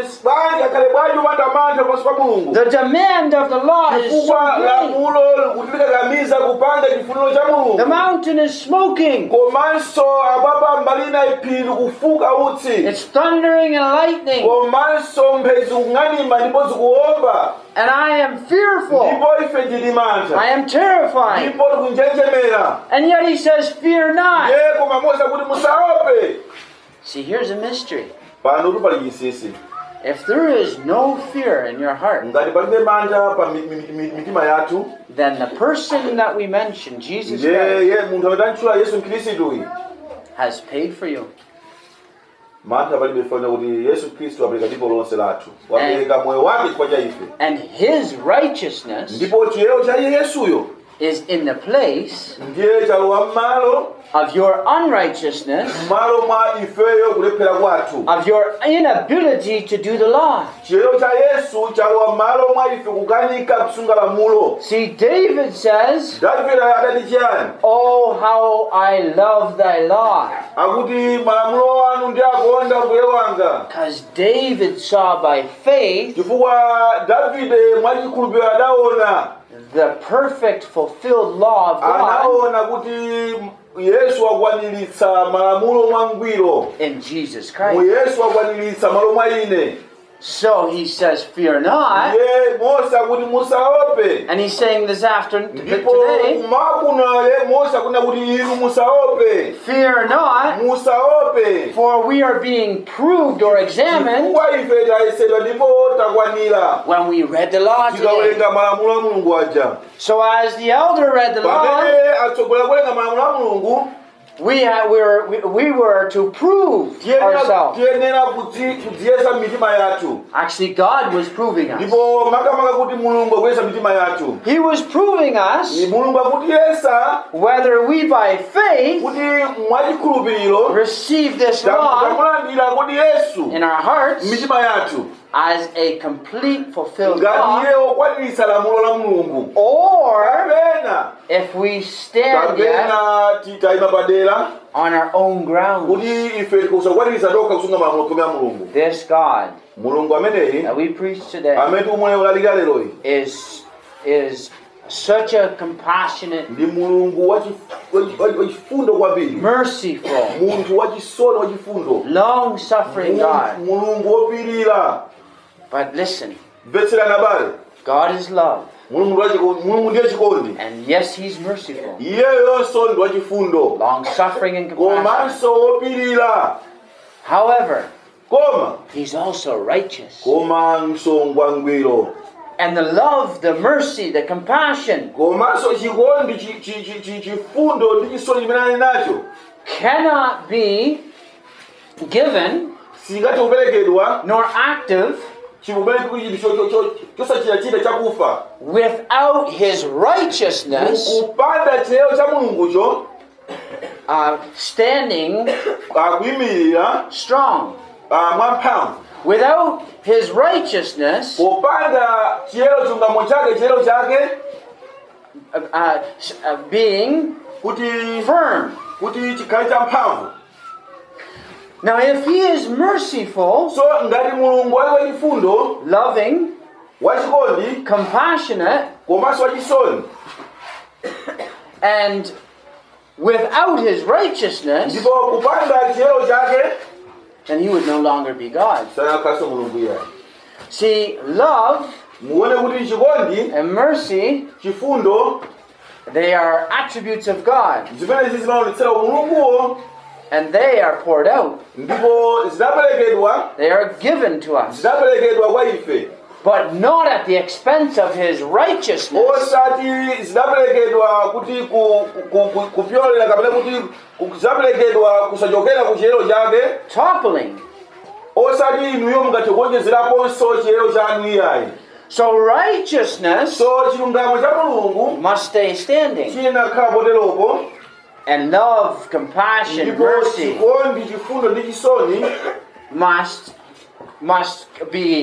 A: The demand of the law is so
B: Chifukwa
A: great.
B: lamulo likutikakamiza kupanga chifuniro cha Mulungu.
A: The mountain is smoking.
B: komanso ababa mbalina iphiri kufuka utsi.
A: It's thundering and lightning.
B: komanso mphezi kung'anima ndipo zikuomba.
A: And I am fearful.
B: ndipo ife tili mantha.
A: I am terrified.
B: ndipo tikunjenjemera.
A: And yet he says, fear not.
B: ye koma Mose kuti musaope.
A: See, here's a mystery.
B: pano tupali chinsinsi.
A: If there is no fear in your heart,
B: ngati palibe mantha pa mitima yathu,
A: then the person that we mentioned, Jesus Christ,
B: ye munthu amene antchula Yesu Khristu
A: has paid for you.
B: mantha palibe fana kuti Yesu Khristu apereka dipo lonse lathu. wapereka moyo wake kwa cha ife.
A: And his righteousness
B: ndipo chiyero cha Yesuyo
A: is in the place
B: ndiye chalowa m'malo
A: of your unrighteousness,
B: m'malo mwa ifeyo kulephera kwathu.
A: of your inability to do the law.
B: chiyero cha Yesu chalowa m'malo mwa ife kukanika kusunga lamulo.
A: See, David says,
B: Davide adati chiyani?
A: oh, how I love thy law.
B: akuti malamulo anu ndi akonda mbuye wanga.
A: Because David saw by faith
B: chifukwa Davide mwachikhulupiriro adaona
A: the perfect fulfilled law of God
B: anaona kuti Yesu akwaniritsa malamulo mwangwiro.
A: in Jesus
B: mu
A: Christ.
B: Yesu akwaniritsa malo mwa ine.
A: So he says, fear not.
B: ye Mose akuti musaope.
A: And he's saying this afternoon,
B: ndipo
A: today,
B: kumakuno ye Mose akuna kuti inu musaope.
A: fear not,
B: musaope.
A: for we are being proved or examined
B: chifukwa ife tayesedwa ndipo takwanira
A: when we read the law today.
B: tikawerenga malamulo a Mulungu aja.
A: So as the elder read the law,
B: pamene atsogoleri kuwerenga malamulo a Mulungu,
A: we were to prove ourselves.
B: tiyenera kudziyesa mitima yathu.
A: Actually, God was proving us.
B: ndipo makamaka kuti Mulungu akuyesa mitima yathu.
A: He was proving us
B: Mulungu akutiyesa
A: whether we by faith
B: kuti mwachikhulupiriro
A: receive this law
B: tamulandira kuti Yesu
A: in our hearts
B: mitima yathu
A: as a complete fulfilled
B: ngati
A: law,
B: iye okwaniritsa lamulo la Mulungu.
A: or
B: kapena
A: if we stand yet
B: titayima padera
A: on our own ground.
B: kuti ife tikusakwaniritsa tokha kusunga malamulo khumi a Mulungu.
A: This God
B: Mulungu ameneyi
A: that we preach today
B: amene tikumulewulalika leroyi
A: is such a compassionate,
B: ndi Mulungu wachifundo kwambiri.
A: merciful,
B: munthu wachisoni wachifundo.
A: long-suffering God.
B: Mulungu wopirira.
A: But listen,
B: mvetserani abale.
A: God is love.
B: Mulungu ndiye chikondi.
A: And yes, he's merciful,
B: Iyeyonso ndi wachifundo.
A: long-suffering and compassionate.
B: komanso wopirira.
A: However,
B: koma
A: he's also righteous.
B: komanso ngwangwiro.
A: And the love, the mercy, the compassion
B: komanso chikondi chifundo ndi chisoni chimene ali nacho
A: cannot be given
B: singathe kuperekedwa
A: nor active
B: chosachita chakufa
A: without his righteousness
B: kupanda chiyero cha Mulungucho
A: standing
B: kuyimirira
A: strong.
B: mwamphamvu.
A: Without his righteousness
B: popanda chiyero chungamo chake chiyero chake
A: being
B: kuti
A: firm.
B: kuti chikhale cha mphamvu.
A: Now if he is merciful,
B: so ngati Mulungu ali wachifundo,
A: loving,
B: wachikondi,
A: compassionate,
B: komanso wachisoni,
A: and without his righteousness,
B: ndipo kupanda chiyero chake,
A: then he would no longer be God.
B: sanakhalenso Mulungu iye.
A: See, love
B: muone kuti chikondi,
A: and mercy,
B: chifundo,
A: they are attributes of God,
B: zimene zimaonetsera Mulunguwo,
A: and they are poured out.
B: ndipo zidaperekedwa,
A: They are given to us,
B: zidaperekedwa kwa ife.
A: but not at the expense of his righteousness.
B: osati zidaperekedwa kuti kupyolera kapena kuti zidaperekedwa kusachokera ku chiyero chake,
A: Toppling.
B: osati inuyo mungathe kuonjezeraponso chiyero chanu iyayi.
A: So righteousness
B: so chilungamo cha Mulungu
A: must stay standing.
B: chinakhala poteropo,
A: And love, compassion,
B: ndipo
A: mercy
B: chikondi, chifundo ndi chisoni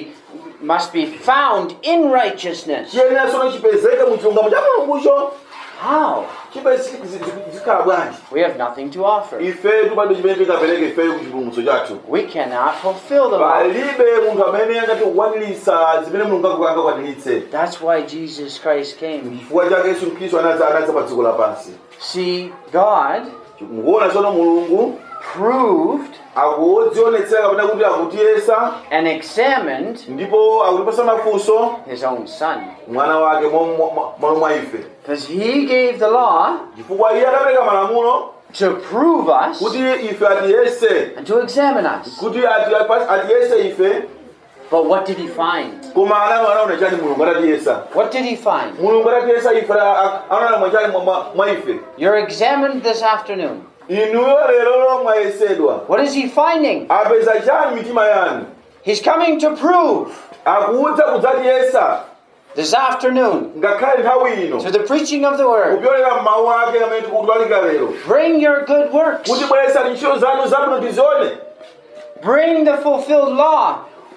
A: must be found in righteousness.
B: chiyeneranso chipezeke mu chilungamo cha Mulungucho.
A: How?
B: chibe zikhala bwanji
A: We have nothing to offer.
B: ife tupalibe chimene tingapereke ifeyo ku chipulumutso chathu
A: We cannot fulfill the law.
B: palibe munthu amene angati kukwaniritsa zimene mulungu angakwaniritse.
A: That's why Jesus Christ came.
B: chifukwa chake Yesu Khristu anadza pa dziko lapansi.
A: See, God
B: mukuona tsono mulungu
A: proved
B: akudzionetsera kapena kuti akutiyesa
A: and examined
B: ndipo akutipasa mafunso
A: his own son.
B: mwana wake mwa ife.
A: Because he gave the law
B: chifukwa iye adapereka malamulo
A: to prove us
B: kuti ife atiyese
A: and to examine us.
B: kuti atiyese ife.
A: But what did he find?
B: koma anaona chani mulungu atatiyesa.
A: What did he find?
B: mulungu atatiyesa ife anaona mwachani mwa ife.
A: You're examined this afternoon.
B: inuyo lero mwayesedwa.
A: What is he finding?
B: apeza chani mitima yanu.
A: He's coming to prove
B: akudza kudzatiyesa
A: this afternoon
B: ngakhale nthawi ino
A: through the preaching of the word.
B: kupyolera mawu ake amene tikutwalika lero
A: Bring your good works.
B: kuti bweresani ntchito zanu zabwino tizione.
A: Bring the fulfilled law.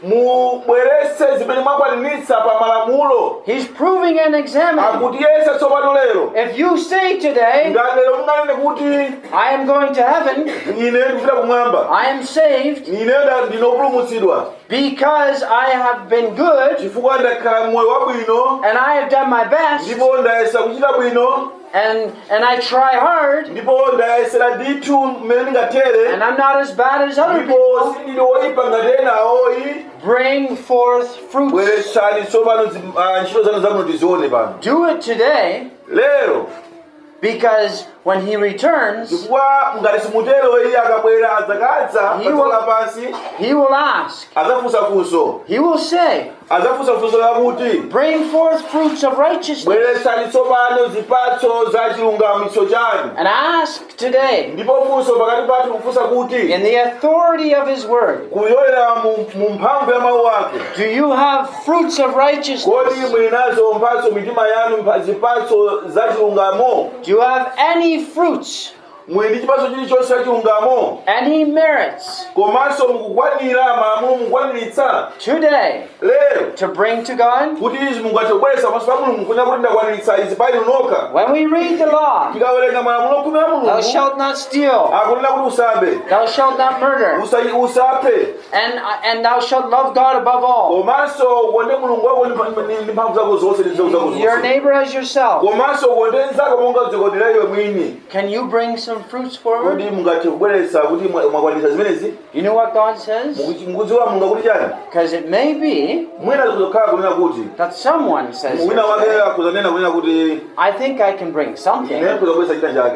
B: mubwerese zimene mwakwanitsa pa malamulo.
A: He's proving and examining.
B: akutiyesa tsopano lero.
A: If you say today,
B: ngati lero munganene kuti
A: I am going to heaven,
B: ine ndikupita kumwamba,
A: I am saved
B: ine ndinopulumutsidwa
A: because I have been good
B: chifukwa ndakhala moyo wabwino
A: and I have done my best
B: ndipo ndayesa kuchita bwino
A: and I try hard
B: ndipo ndayesera ndithu mmene ndingatere
A: and I'm not as bad as other
B: ndipo
A: people,
B: sindili woyipa ngati enawoyi.
A: bring forth fruits.
B: bweresani tsopano ntchito zanu zabwino tizione pano
A: Do it today,
B: lero
A: because when he returns,
B: chifukwa ngati simutero iye akabwera adzakadza pa dziko lapansi
A: he will ask,
B: adzafunsafunso
A: he will say,
B: adzafunsafunso lakuti
A: bring forth fruits of righteousness.
B: bweresani tsopano zipatso za chilungamitso chanu.
A: And ask today,
B: ndipo funso pakati pathu kufunsa kuti
A: in the authority of his word,
B: kuyolera mu mphamvu ya mawu ake
A: do you have fruits of
B: kodi
A: righteousness?
B: muli nazo mphatso mitima yanu zipatso za chilungamo.
A: Do you have any fruits,
B: muli ndi chipatso chilichonse cha chilungamo
A: any merits
B: komanso mukukwanira malamulo mukukwaniritsa
A: today
B: lero
A: to bring to God?
B: kuti izi mungathe kubweretsa pamaso pa mulungu kuona kuti ndakwaniritsa izi pa inu nokha.
A: When we read the law,
B: tikawerenga malamulo khumi a
A: thou
B: mulungu
A: shalt not steal,
B: akunena kuti usabe,
A: thou shalt not murder,
B: usaphe,
A: and thou shalt love God above all,
B: komanso ukonde mulungu wako ndi mphamvu zako zonse ndi nzeru zako
A: your
B: zonse,
A: neighbor as yourself.
B: komanso ukonde nzako monga udzikondera iwe mwini.
A: Can you bring some fruits forward?
B: kodi mungathe kubweretsa kuti mwakwanitsa zimenezi?
A: You know what God says?
B: mukudziwa mulungu kuti chani?
A: Because it may be
B: mwina zikuzokhala kunena kuti
A: that someone says, here
B: wina wake
A: today,
B: akuzanena kunena kuti
A: I think I can bring something.
B: ineyo kuzabweretsa china chake.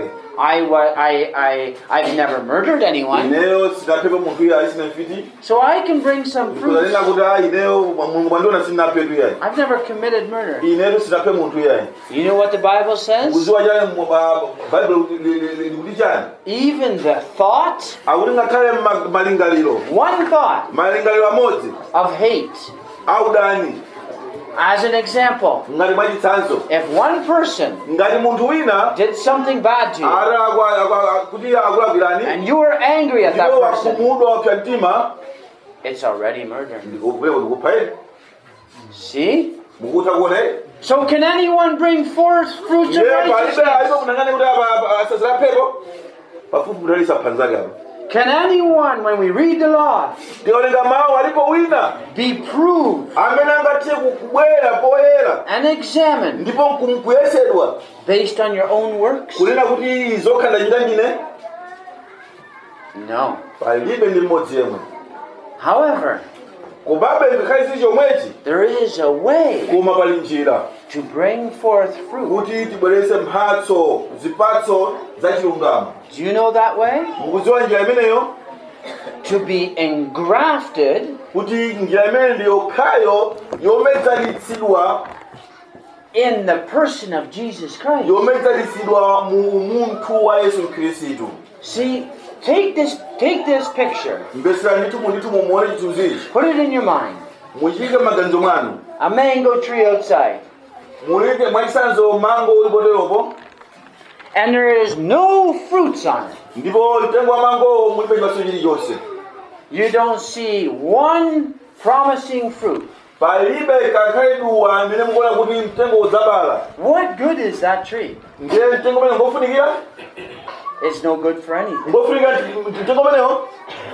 A: I've never murdered anyone,
B: ineyo sinaphepa munthu iye alisina mfiti.
A: so I can bring some fruits.
B: kuzanena kuti ineyo mulungu mandiona sinaphetu iyayi.
A: I've never committed murder.
B: ineyo sinaphe munthu iyayi.
A: You know what the Bible says?
B: mukudziwa chani Bible likuti chani?
A: Even the thought,
B: akuti ngakhale malingaliro,
A: one thought
B: malingaliro amodzi
A: of hate,
B: audani.
A: as an example,
B: ngati mwachitsanzo,
A: if one person
B: ngati munthu wina
A: did something bad to you
B: kuti akulakwirani
A: and you were angry at that
B: ndipo
A: person,
B: wakumudwa wapsa mtima,
A: it's already murder.
B: ndikupha ine.
A: See?
B: mukutha kuona ine.
A: So can anyone bring forth fruits of
B: Iye palibe
A: righteousness?
B: alipo munangane kuti asazira phepo pafupi mutalisa phanzi zake apa.
A: Can anyone, when we read the law,
B: tikawerenga mawu alipo wina
A: be proved
B: amene angathe kubwera poyera
A: and examined
B: ndipo kuyesedwa
A: based on your own works?
B: kunena kuti zokha ndachita ndine?
A: No.
B: palibe ndi mmodzi yemwe.
A: However,
B: komabe ngakhale zili chomwechi
A: there is a way
B: koma pali njira
A: to bring forth fruit.
B: kuti tibweretse mphatso zipatso za chilungamo.
A: Do you know that way?
B: mukudziwa njira imeneyo?
A: To be engrafted
B: kuti njira imene ndi yokhayo yomedzalitsidwa,
A: in the person of Jesus Christ.
B: yomedzalitsidwa mu munthu wa Yesu Khristu.
A: See, take this picture.
B: mbesera ndithu mumuone chithunzichi,
A: Put it in your mind.
B: muchike m'maganizo mwanu,
A: A mango tree outside.
B: mulike mwachisanzo mango uli poteropo,
A: And there is no fruits on it.
B: ndipo mtengo wa mango mulibe chipatso chilichonse.
A: You don't see one promising fruit.
B: palibe kakaiduwa amene mukuona kuti mtengo udzabala.
A: What good is that tree?
B: Ndiye mtengo umene ngofunikira?
A: It's no good for anything.
B: Ngofunikira mtengo umenewo?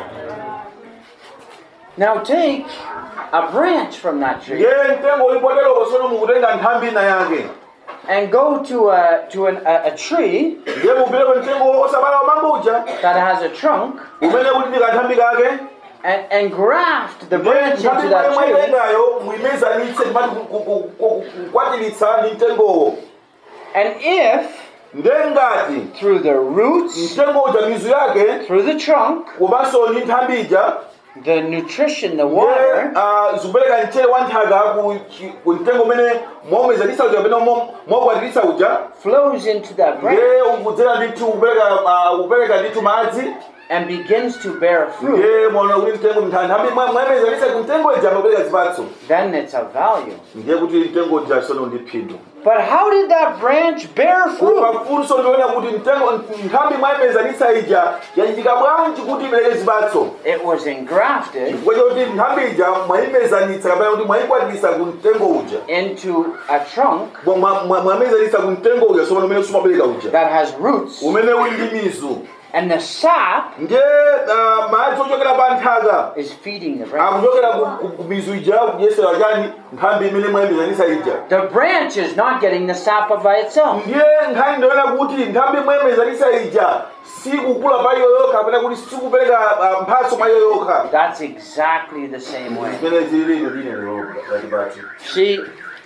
A: Now take a branch from that tree
B: Ndiye mtengo ulipotero kosono mukutenga nthambi ina yake.
A: and go to a tree
B: Ndiye mupite pa mtengo osabala wamambuja
A: that has a trunk
B: umene uli ndi kanthambi kake.
A: and graft the branch into that tree.
B: muimezanitse kukwatiritsa ni mtengowo.
A: And if
B: Ndengati
A: through the roots,
B: mtengo uja mizu yake
A: through the trunk,
B: komanso ni nthambi ija
A: the nutrition, the water,
B: zikupereka mchere wa nthaka ku mtengo umene momezanitsa uja pene mokwatiritsa uja
A: flows into that branch
B: ndiye ukudzera ndithu kupereka ndithu madzi
A: and begins to bear fruit.
B: ndiye mwana uli mtengo nthambi mwamezanitsa ku mtengo ija amapereka zipatso.
A: Then it's of value.
B: Ndiye kuti mtengo uja sono ndi phindu.
A: But how did that branch bear fruit?
B: Pafunso ndiona kuti mtengo nthambi mwamezanitsa ija yachitika bwanji kuti ipereke zipatso.
A: It was engrafted
B: Chifukwa chakuti nthambi ija mwayimezanitsa kapena kuti mwayikwatitsa ku mtengo uja
A: into a trunk
B: mwamezanitsa ku mtengo uja somano umene sumapereka uja
A: that has roots,
B: umene uli ndi mizu.
A: and the sap
B: Ndiye madzi ochokera pa nthaka
A: is feeding the branch.
B: akuchokera ku mizu ija kudyesera chani nthambi imene mwayimezanitsa ija.
A: The branch is not getting the sap by itself.
B: Ndiye nkhani ndiona kuti nthambi mwayimezanitsa ija sikukula pa iyo yokha kapena kuti sikupereka mphatso mwa iyo yokha.
A: That's exactly the same way.
B: Zimene zili lero ngati
A: See,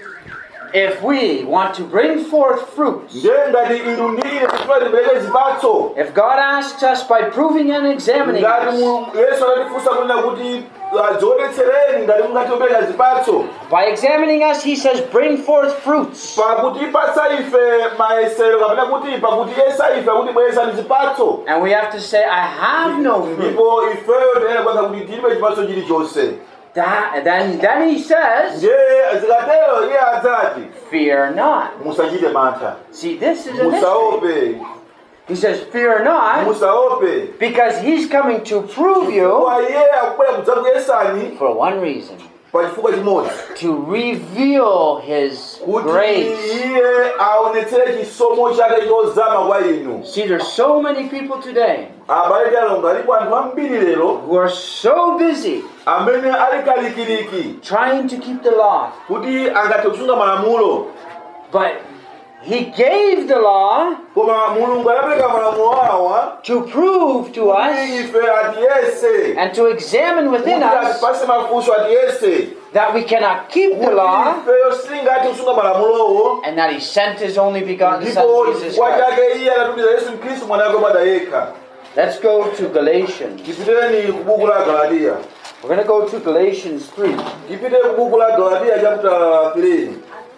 A: if we want to bring forth fruits,
B: ndiye ngati inu ndine kuti tipereke zipatso.
A: if God asks us by proving and examining
B: Ngati
A: us,
B: Yesu anatifunsa kunena kuti dzionetsereni ngati mungatipereka zipatso.
A: by examining us, He says, bring forth fruits.
B: Pakutipatsa ife mayesero kapena kuti pakutiyesa ife kuti bweretsani zipatso.
A: And we have to say, I have no fruit.
B: Ndipo ifeyo tinene kwanza kuti tilibe chipatso chilichonse.
A: Then He says,
B: Ndiye zikatero iye adzati
A: fear not.
B: musachite mantha.
A: See, this is a mystery.
B: Musaope.
A: He says, fear not,
B: Musaope.
A: because He's coming to prove you
B: Kwa iye akubwera kudzakuyesani
A: for one reason,
B: pa chifukwa chimodzi.
A: to reveal His
B: Kuti
A: grace.
B: iye aonetsere chisomo chake chozama kwa inu.
A: See, there's so many people today
B: Abale jalonga alipo anthu ambiri lero
A: who are so busy
B: amene ali kalikiliki
A: trying to keep the law.
B: kuti angathe kusunga malamulo.
A: But He gave the law
B: Koma Mulungu anapereka malamulo awa
A: to prove to
B: kuti
A: us
B: ife atiyese.
A: and to examine within
B: Kuti
A: us
B: atipase mafunso atiyese.
A: that we cannot keep the
B: Kuti
A: law,
B: ifeyo sitingathe kusunga malamulowo.
A: and that He sent His only begotten
B: Ndipo
A: Son, Jesus
B: chifukwa
A: Christ.
B: chake iye anatumiza Yesu Khristu mwana wake wamwada yekha.
A: Let's go to Galatians.
B: Tipiteni ku buku la Galatiya.
A: We're going to go to Galatians 3,
B: Tipite ku buku la Galatiya chapter 3.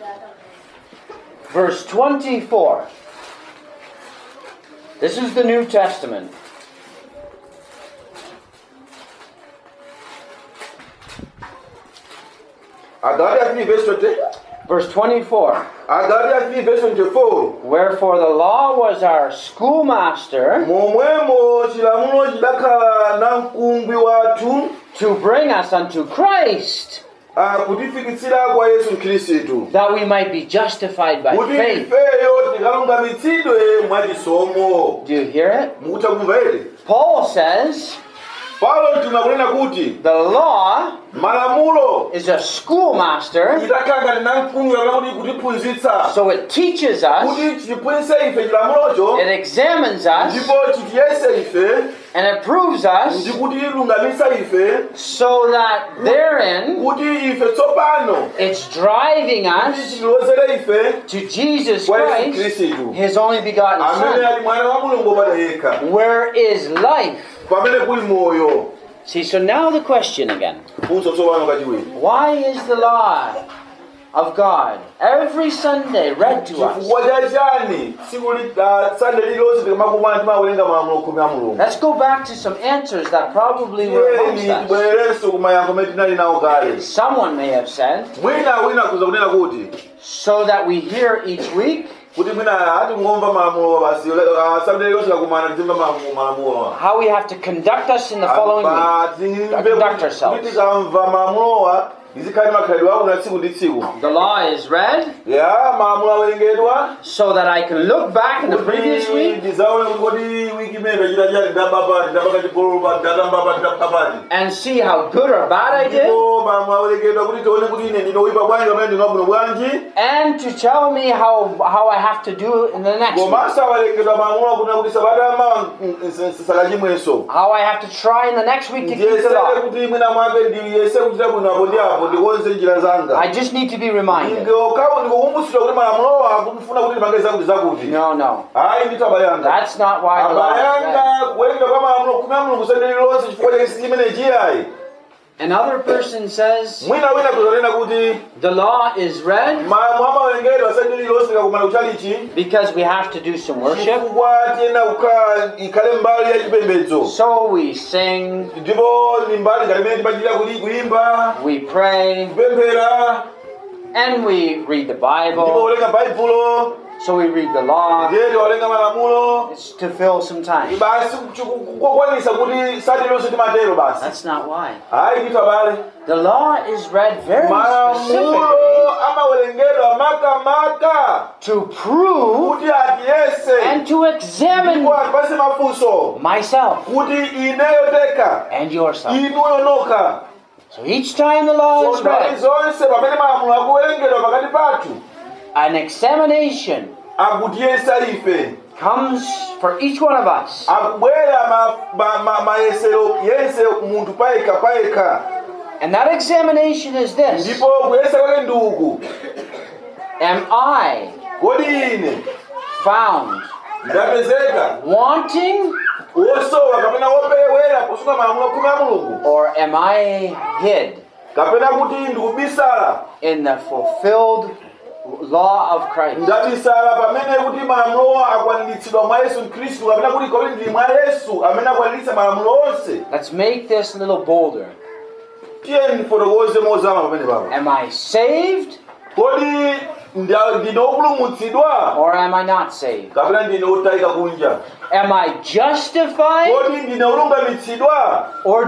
A: verse 24. This is the New Testament.
B: Galatiya 3 verse 20.
A: Verse 24.
B: Galatiya 3 verse 24.
A: Wherefore the law was our schoolmaster
B: Momwemo chilamulo chidakhala na mkungwi wathu
A: to bring us unto Christ,
B: kutifikitsira kwa Yesu Khristu.
A: that we might be justified by
B: Kuti
A: faith.
B: ifeyo tikalungamitsidwe mwachisomo.
A: Do you hear it?
B: Mukutha kumva ere?
A: Paul says
B: Paulo timakunena kuti
A: the law
B: malamulo
A: is a schoolmaster,
B: idakhala ngati na mkungwi kuti kutiphunzitsa.
A: so it teaches us,
B: Kuti chitiphunzitse ife chilamulocho
A: it examines us,
B: ndipo chitiyese ife
A: and it proves us,
B: ndi kuti ilungamitsa ife
A: so that therein
B: kuti ife tsopano
A: it's driving
B: kuti
A: us
B: chitilozere ife
A: to Jesus
B: kwa Yesu
A: Christ,
B: Khristu
A: His only begotten
B: amene
A: Son,
B: ali mwana wa Mulungu wamwada yekha
A: where is life.
B: pamene kuli moyo.
A: See, so now the question again.
B: Funso tsopano kachiwiri.
A: Why is the law of God every Sunday read to us?
B: Chifukwa chachani tsiku Sunday lililonse tikamakuma timawerenga malamulo khumi a Mulungu.
A: Let's go back to some answers that probably were amongst
B: Tiyeni
A: us.
B: tibwererenso kumayankho amene tinali nawo kale.
A: Someone may have said,
B: Mwina wina akuza kunena kuti
A: so that we hear each week
B: kuti mwina atingomva malamulo basi Sunday lililonse kakumana timva malamulo.
A: how we have to conduct us in the following week. Conduct ourselves.
B: Kuti tikamva malamulowa izikhale makhalidwe ako na tsiku ndi tsiku.
A: The law is read
B: Ya malamulo awerengedwa
A: so that I can look back in the previous week
B: ndizaone kuti kodi wiki imene ndachita chani, ndabapati, ndapaka chigololo, ndatambapati, ndapapati.
A: and see how good or bad I did,
B: Ndipo malamulo awerengedwa kuti tione kuti ine ndinoyipa bwanji pamene ndinobwino bwanji.
A: and to tell me how I have to do in the next week.
B: Komanso awerengedwa malamulo kuti sabata ama sala chimwenso.
A: How I have to try in the next week to keep the
B: Ndiyesere
A: law.
B: kuti mwina mwake ndiyese kuchita bwino apo ndi apo ndikonze njira zanga.
A: I just need to be reminded.
B: Ndikawo ndikukumbusira kuti malamulo akufuna kuti ndipange zakuti.
A: No.
B: Hayi ndithu abale yanga.
A: That's not why the law is read.
B: Abayanga kuwerenga kwa malamulo khumi a Mulungu sendeli lonse chifukwa chake chimene chiyayi.
A: Another person says
B: Mwina wina kuzanena kuti
A: the law is read
B: malamulo amawerengedwa sendeli lonse kakumana kuchalichi
A: because we have to do some worship.
B: chifukwa tiyena kukhala ikhale mbali ya chipembedzo.
A: So we sing,
B: Ndipo ni mbali ngati imene timachitira kuimba,
A: we pray,
B: kupemphera,
A: and we read the
B: ndipo
A: Bible.
B: walenga baibulo,
A: So we read the law.
B: ndiye walenga malamulo.
A: It's to fill some time.
B: Basi kukwanisa kuti sati lonse timatero basi.
A: That's not why.
B: Hayi ndithu abale.
A: The law is read very
B: Malamulo
A: specifically
B: amawerengedwa makamaka
A: to prove
B: kuti atiyese
A: and to examine
B: ndipo atipase mafunso
A: myself
B: kuti ineyo teka
A: and yourself.
B: inuyo nokha.
A: So each time the law is
B: Nthawi
A: read,
B: zonse pamene malamulo akuwerengedwa pakati pathu
A: an examination
B: akutiyesa ife.
A: comes for each one of us.
B: Akubwera mayesero yense munthu payekha.
A: And that examination is this:
B: Ndipo kuyesa kwake ndi uku.
A: am I
B: Kodi ine
A: found
B: ndapezeka
A: wanting,
B: wosowa kapena woperewera kusunga malamulo khumi a Mulungu,
A: or am I hid
B: kapena kuti ndikubisala
A: in the fulfilled law of Christ?
B: ndabisala pamene kuti malamulo akwaniritsidwa mwa Yesu Khristu, kapena kuti kodi ndili mwa Yesu amene akwaniritsa malamulo onse.
A: Let's make this a little bolder.
B: Tiye ndifotokoze mozama pamene papa.
A: Am I saved,
B: Kodi ndine wopulumutsidwa
A: or am I not saved?
B: kapena ndine wotayika kunja?
A: Am I justified,
B: Kodi ndine wolungamitsidwa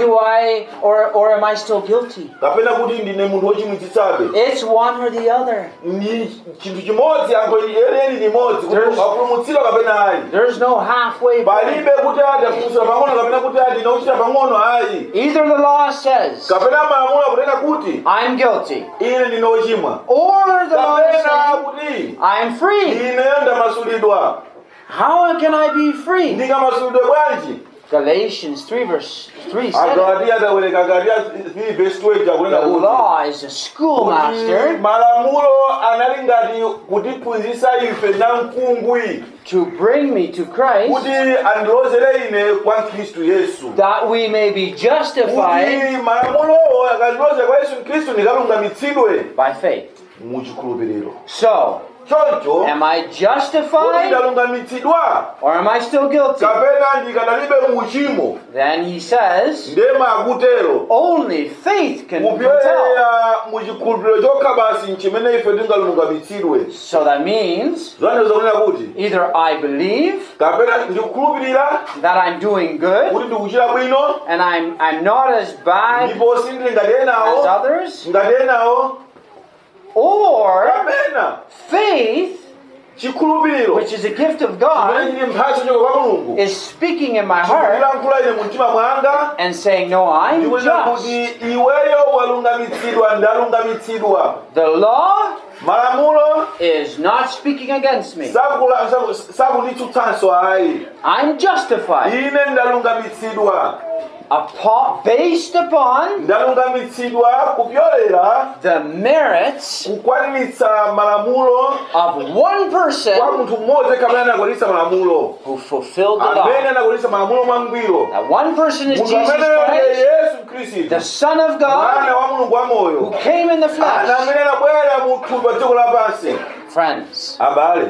A: or am I still guilty?
B: kapena kuti ndine munthu wochimwitsitsabe?
A: It's one or the other.
B: Ni chinthu chimodzi, yankho eni limodzi, kuti wapulumutsidwa kapena ayi.
A: There's no halfway point.
B: Palibe kuti adafunsa pang'ono kapena kuti ndine wochita pang'ono ayi.
A: Either the law says
B: Kapena malamulo akunena kuti
A: I'm guilty,
B: ine ndine wochimwa,
A: or the law is
B: kapena
A: saying
B: kuti
A: I'm free.
B: ineyo ndamasulidwa.
A: How can I be free?
B: Ndingamasulidwe bwanji?
A: Galatians 3 verse 3 said it.
B: Agalatiya adawereka Galatiya 3 verse 20 akunena
A: The
B: kuti
A: law is a schoolmaster
B: malamulo anali ngati kutiphunzitsa ife namkungwi
A: to bring me to Christ,
B: kuti andilozere ine kwa Khristu Yesu,
A: that we may be justified
B: kuti malamulowo akandiloze kwa Yesu Khristu ndikalungamitsidwe
A: by faith.
B: muchikhulupiriro.
A: So,
B: Choncho
A: am I
B: kuti
A: justified,
B: ndalungamitsidwa
A: or am I still guilty?
B: kapena ndikanalibe muchimo,
A: Then he says,
B: ndema akutero
A: only faith can tell.
B: kupyolera muchikhulupiriro chokha basi nchimene ife tingalungamitsidwe.
A: So that means
B: Zvaneza kunena kuti
A: either I believe
B: kapena ndikukhulupirira
A: that I'm doing good
B: kuti ndikuchita bwino
A: and I'm not as bad
B: ndipo sindili ngati
A: as
B: enawo,
A: others,
B: ngati enawo,
A: or
B: kapena
A: faith,
B: chikhulupiriro
A: which is a gift of
B: chimene
A: God,
B: chili mphatso choka kwa Mulungu
A: is speaking in my heart
B: chikulankhula ine mu mtima mwanga
A: and saying, no, I'm
B: ndikunena
A: just.
B: kuti iweyo walungamitsidwa, ndalungamitsidwa.
A: The law
B: Malamulo
A: is not speaking against me.
B: sakunditsutsanso ayi.
A: I'm justified
B: Ine ndalungamitsidwa.
A: based upon
B: Ndalungamitsidwa kupyolera
A: the merits
B: kukwaniritsa malamulo
A: of one
B: kwa
A: person
B: munthu mmodzi kamene anakwaniritsa malamulo,
A: who fulfilled the
B: amene
A: law.
B: anakwaniritsa malamulo mwangwiro.
A: That one person is
B: Munthu
A: Jesus
B: amene
A: Christ,
B: Yesu Khristu,
A: the Son of God,
B: mwana wa Mulungu
A: who
B: wamoyo,
A: came in the
B: ana
A: flesh.
B: amene anabwera mu thupi pa dziko lapansi.
A: Friends,
B: Abale,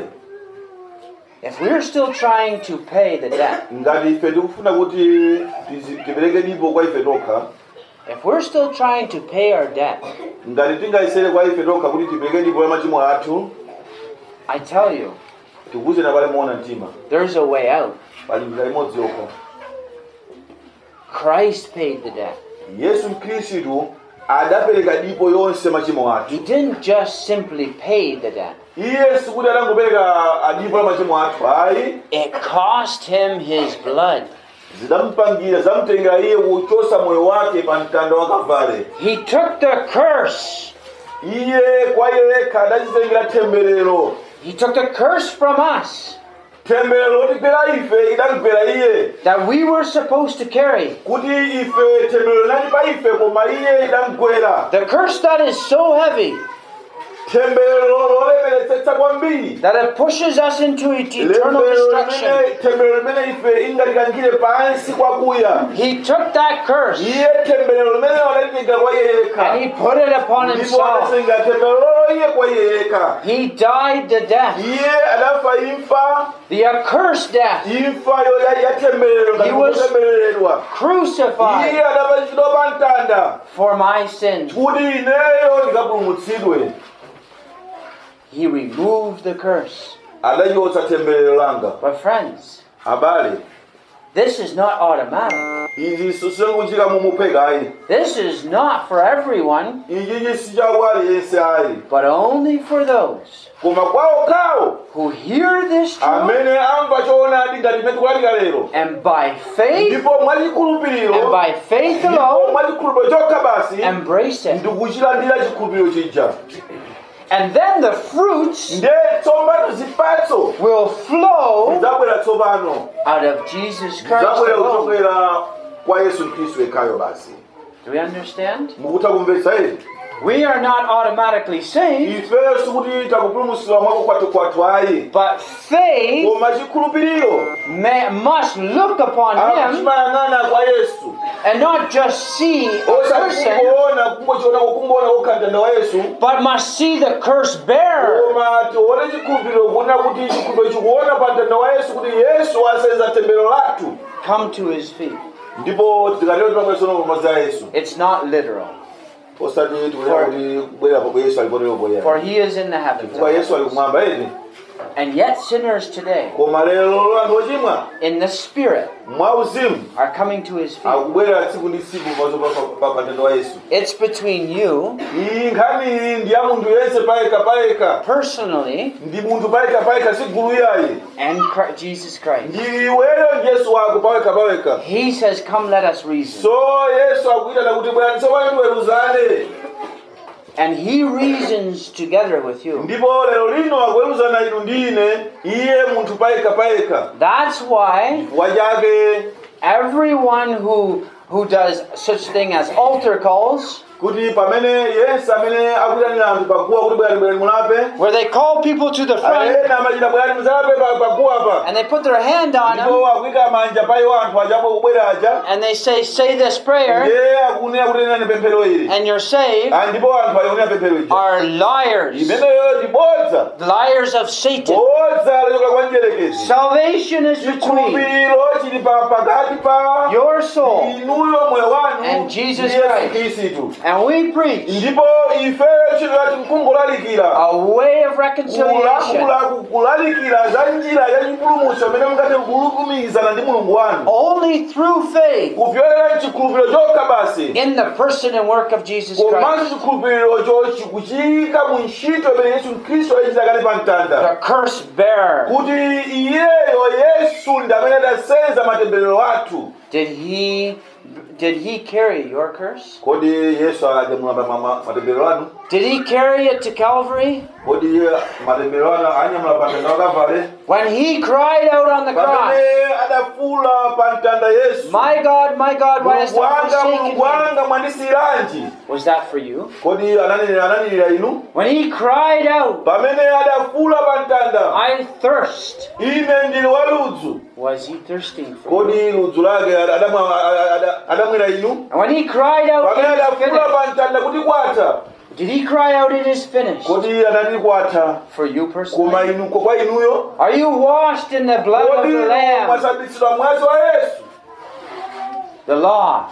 A: if we're still trying to pay the debt,
B: ngati ife tikufuna kuti tipereke dipo kwa ife tokha,
A: if we're still trying to pay our debt,
B: ngati tingayesere kwa ife tokha kuti tipereke dipo la machimo athu,
A: I tell you,
B: tikuze na pale muona mtima,
A: there's a way out.
B: pali njira imodzi yokha.
A: Christ paid the debt.
B: Yesu Khristu adapereka dipo yonse machimo athu.
A: He didn't just simply pay the debt.
B: Iye sikuti adangopereka adipo la machimo athu ayi.
A: It cost him his blood.
B: Zidampangira zamtengera iye kuchosa moyo wake pa mtanda wa Kalvari.
A: He took the curse.
B: Iye kwa iye kadachitengera temberero.
A: He took the curse from us
B: Temberero tipera ife idamupera iye.
A: that we were supposed to carry.
B: Kuti ife temberero nali pa ife koma iye idamugwera.
A: The curse that is so heavy
B: Temberero lolemeletsa kwambiri.
A: that it pushes us into eternal destruction.
B: Temberero limene ife ingatikangire pansi kwakuya.
A: He took that curse
B: Iye temberero limene waletengera kwa iye yekha.
A: and he put it upon
B: Ndipo
A: himself.
B: adatenga temberero iye kwa iye yekha.
A: He died the death,
B: Iye adafa imfa.
A: the accursed death,
B: Imfa yo yatemberero
A: He was-
B: ngatembererwa.
A: crucified
B: Iye adapachitidwa pa mtanda
A: for my sins.
B: kuti ineyo ndikapulumutsidwe.
A: He removed the curse.
B: Adachotsa temberero langa.
A: But friends,
B: Abale,
A: this is not automatic.
B: izi sichikuchitika mumupeka ayi.
A: This is not for everyone,
B: Ichi sichakwali yense ayi.
A: but only for those
B: Koma kwawo kawo
A: who hear this truth
B: amene amva choonadi ngati mmene tikulalika lero.
A: and by faith
B: Ndipo mwachikhulupiriro.
A: and by faith
B: Ndipo
A: alone
B: mwachikhulupiriro chokha basi.
A: embrace it.
B: Ndikuchilandira chikhulupiriro chija.
A: And then the fruits
B: Nde tsopano zipatso
A: will flow
B: zabwera tsopano.
A: out of Jesus Christ
B: Zabwera
A: alone.
B: kuchokera kwa Yesu Khristu yekhayo basi.
A: Do we understand?
B: Mukuta kumvetsa iri?
A: We are not automatically saved,
B: Ifeyo sikuti takupulumutsidwa mwako kwathu ayi.
A: but faith
B: Koma chikhulupiriro
A: must look upon Him
B: chimayang'ana kwa Yesu.
A: and not just see a person,
B: Osakuona kungochiona kukumbona kukhanda wa Yesu.
A: but must see the curse bearer.
B: Koma tione chikhulupiriro kuona kuti chikhulupiriro chikuona pa mtanda wa Yesu kuti Yesu asenza temberero lathu.
A: Come to His feet.
B: Ndipo tikatero pamwesono pamazi a Yesu.
A: It's not literal,
B: Osati tikunena kuti kubwera po Yesu alipoteropo
A: for
B: yena.
A: He is in the heavens.
B: Kwa Yesu ali kumwamba eni.
A: And yet sinners today,
B: Koma lero anthu ochimwa
A: in the Spirit,
B: mwauzimu
A: are coming to His feet.
B: akubwera tsiku ndi tsiku pa mtanda wa Yesu.
A: It's between you,
B: Iyi nkhani iyi ndi ya munthu yense payekha.
A: personally,
B: Ndi munthu payekha si gulu yayi.
A: and Jesus Christ.
B: Ndi iweyo ndi Yesu wako payekha.
A: He says, come let us reason.
B: So Yesu akuyitana kuti bwera tsopano tiweruzane.
A: And He reasons together with you.
B: Ndipo lero lino akuweruzana inu ndine iye munthu payekha.
A: That's why
B: Wajake
A: everyone who does such thing as altar calls,
B: kuti pamene Yesu amene akuyitanira anthu paguwa kuti bwera mulape.
A: where they call people to the front
B: Ena amachita bwera muzalape paguwa pa.
A: and they put their hand on them
B: Ndipo akuyika manja pa iwo anthu ajapo kubwera aja.
A: and they say this prayer,
B: Ndiye akunena kuti nene pemphero ili.
A: and you're saved,
B: Ndipo anthu ayiona pemphero ija.
A: are liars.
B: Imeneyo ndi bodza.
A: Liars of Satan.
B: Bodza lochoka kwa njerekezi.
A: Salvation is between
B: Chikhulupiriro chili pakati pa
A: your soul
B: inuyo moyo wanu
A: and Jesus
B: ndi Yesu
A: Christ.
B: Khristu.
A: And we preach
B: Ndipo ifeyo chilo lati mkungolalikira.
A: a way of reconciliation
B: Kulalikira za njira ya chipulumutso imene mungate kulumikizana ndi Mulungu wanu.
A: only through faith
B: Kupyolera chikhulupiriro chokha basi.
A: in the person and work of Jesus
B: Komanso
A: Christ.
B: chikhulupiriro chochi kuchika mu ntchito imene Yesu Khristu achita kale pa mtanda.
A: The curse bearer.
B: Kuti iyeyo Yesu ndi amene adasenza matemberero athu.
A: Did he carry your curse?
B: Kodi Yesu ajamulamba matemberero anu?
A: Did he carry it to Calvary?
B: Kodi matemberero anu anyamula pa mtanda wa Kalvari?
A: When he cried out on the cross,
B: Pamene adafula pa mtanda Yesu.
A: my God, why hast thou forsaken
B: Mulungu
A: me?
B: wanga mwandisiyiranji?
A: Was that for you?
B: Kodi ananilira inu?
A: When he cried out,
B: Pamene adafula pa mtanda,
A: I thirst.
B: ine ndili waludzu.
A: Was he thirsting for you?
B: Kodi ludzu lake adamwira inu?
A: And when he cried out,
B: Pamene
A: it is
B: adafula
A: finished.
B: pa mtanda kuti kwatha.
A: Did he cry out, it is finished?
B: Kodi anati kwatha.
A: For you personally?
B: Koma inu kwa inuyo?
A: Are you washed in the blood of
B: Kodi
A: the Lamb?
B: mwasambitsidwa mwazi wa Yesu?
A: The law.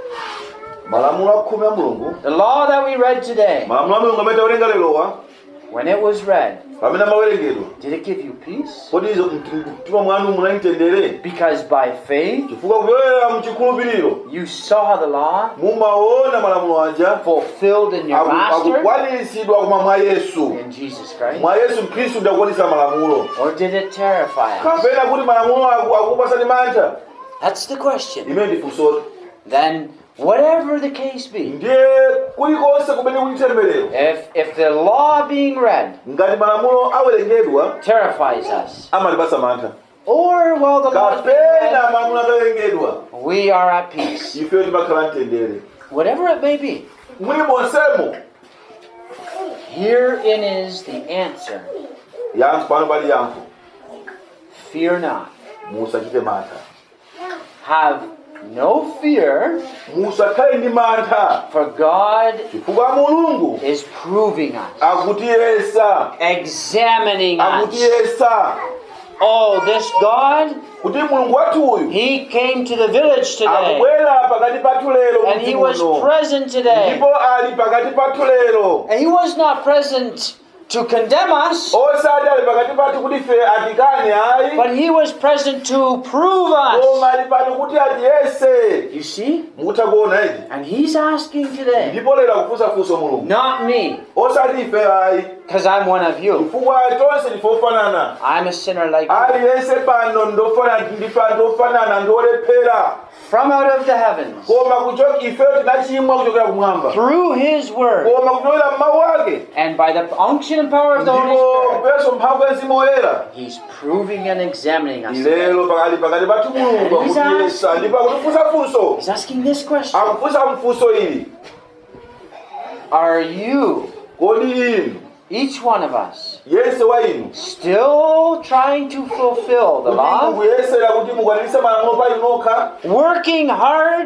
B: Malamulo khumi a Mulungu.
A: The law that we read today
B: Malamulo a Mulungu amene tawerenga lerowa
A: When it was read,
B: pamene amawerengedwa
A: did it give you peace?
B: kodi izo mtima mwanu munamtendere?
A: Because by faith,
B: chifukwa kupyolera mchikhulupiriro
A: you saw the law
B: mumaona malamulo aja
A: fulfilled in your master,
B: akukwaniritsidwa koma mwa Yesu.
A: in Jesus Christ.
B: Mwa Yesu Khristu ndakwanisa malamulo.
A: Or did it terrify us?
B: Kapena kuti malamulo akupasani mantha?
A: That's the question.
B: Imene ndifunso.
A: Then, whatever the case be,
B: Ndiye kulikonse kumene kulitemberero.
A: if the law being read
B: Ngati malamulo awerengedwa
A: terrifies us,
B: amalipasa mantha.
A: or while the law is being
B: Kapena
A: read,
B: malamulo akawerengedwa
A: we are at peace.
B: ife timakhala mtendere.
A: Whatever it may be,
B: Muli monsemo.
A: herein is the answer.
B: Yankho pano pali yankho.
A: Fear not.
B: Musachite mantha.
A: Have no fear,
B: Musakhale ndi mantha.
A: for God
B: Chifukwa Mulungu
A: is proving us,
B: akutiyesa.
A: examining us.
B: Akutiyesa.
A: Oh, this God,
B: Kuti Mulungu wathu uyu
A: He came to the village today,
B: akubwera pakati pathu lero
A: and He was
B: muno.
A: present today.
B: Ndipo ali pakati pathu lero.
A: And He was not present to condemn us,
B: Osati ali pakati pathu kuti ife atikane ayi.
A: but He was present to prove us.
B: Koma ali pano kuti atiyese.
A: You see?
B: Mukutha kuona iti.
A: And He's asking today,
B: Ndipo lero akufunsafunso Mulungu.
A: not me,
B: Osati ife ayi.
A: because I'm one of you.
B: Chifukwa tonse ndifofanana.
A: I'm a sinner like you.
B: Aliyense pano ndofanana ndolephera.
A: From out of the heavens,
B: Koma kuchoka ife tinachimwa kuchokera kumwamba.
A: through His word,
B: Koma kuchokera mmawu ake.
A: and by the unction and power of the Holy
B: Ndipo
A: Spirit,
B: kupeso mphamvu ya Mzimu Woyera.
A: He's proving and examining us.
B: Lero pakati pathu Mulungu akutiyesa ndipo akutifunsafunso.
A: He's asking this question.
B: Akufunsa mfunso ili.
A: Are you,
B: Kodi inu,
A: each one of us,
B: yense wa inu,
A: still trying to fulfill the
B: kuti
A: law?
B: mukuyesera kuti mukwaniritse malamulo pa inokha,
A: Working hard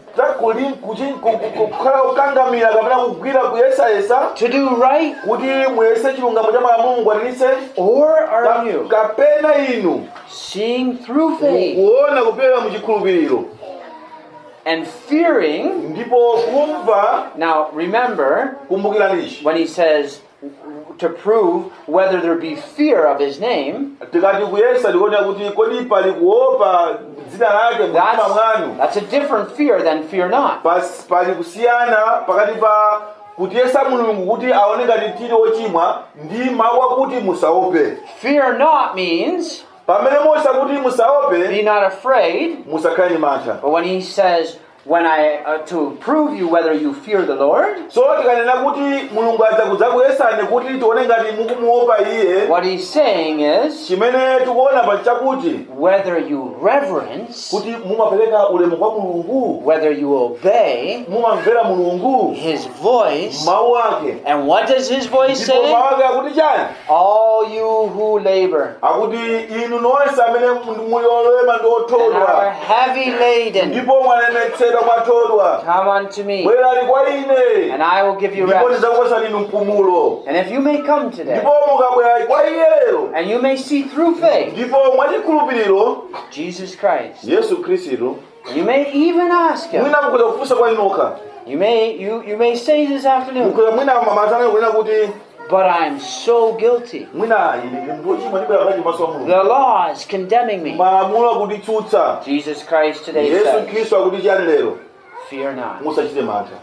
B: kukhala kukangamira kapena kugwira kuyesayesa,
A: to do right?
B: kuti muyese chilungamo cha malamulo mukwaniritse?
A: Or are you
B: Kapena inu,
A: seeing through faith
B: kuona kupyola muchikhulupiriro,
A: and fearing?
B: ndipo kumva,
A: Now remember,
B: kumbukiranishi.
A: when He says to prove whether there be fear of His name,
B: Tikati kuyesa tikuona kuti kodi pali kuopa dzina lake mtima mwanu.
A: that's a different fear than fear not.
B: Pali kusiyana pakati pa kutiyesa Mulungu kuti aone ngati tili ochimwa ndi mawu akuti musaope.
A: Fear not means
B: Pamene mosa kuti musaope,
A: be not afraid.
B: musakhale ndi mantha.
A: But when He says, when to prove you whether you fear the Lord,
B: So tikanena kuti Mulungu adzakuyesani kuti tione ngati mukumuopa Iye,
A: what He's saying is
B: chimene tikuona pa chakuti
A: whether you reverence,
B: kuti mumapereka ulemu kwa Mulungu,
A: whether you obey
B: mumamvera Mulungu
A: His voice.
B: mawu ake.
A: And what does His voice
B: Ndipo
A: say?
B: mawu ake akuti chani?
A: All you who labor
B: Akuti inu nonse amene muli olema ndi
A: and are
B: othodwa
A: heavy laden,
B: ndipo mwalemetsedwa mwathodwa,
A: come unto me,
B: bwerani kwa ine
A: and I will give you
B: ndipo
A: rest.
B: ndidzakupasani inu mpumulo.
A: And if you may come today,
B: Ndipo mukabwera kwa Iye lero,
A: and you may see through faith
B: ndipo mwachikhulupiriro
A: Jesus Christ,
B: Yesu Khristu,
A: you may even ask Him.
B: mwina mukhoza kufunsa kwa inokha.
A: You may say this afternoon,
B: Mukhoza mwina mamazana kunena kuti
A: but I'm so guilty.
B: mwina ine ndochimwa ndibwera kachi maso a Mulungu.
A: The law is condemning me.
B: Malamulo akutitsutsa.
A: Jesus Christ today
B: Yesu
A: says,
B: Khristu akuti chani lero?
A: fear not.
B: Musachite mantha.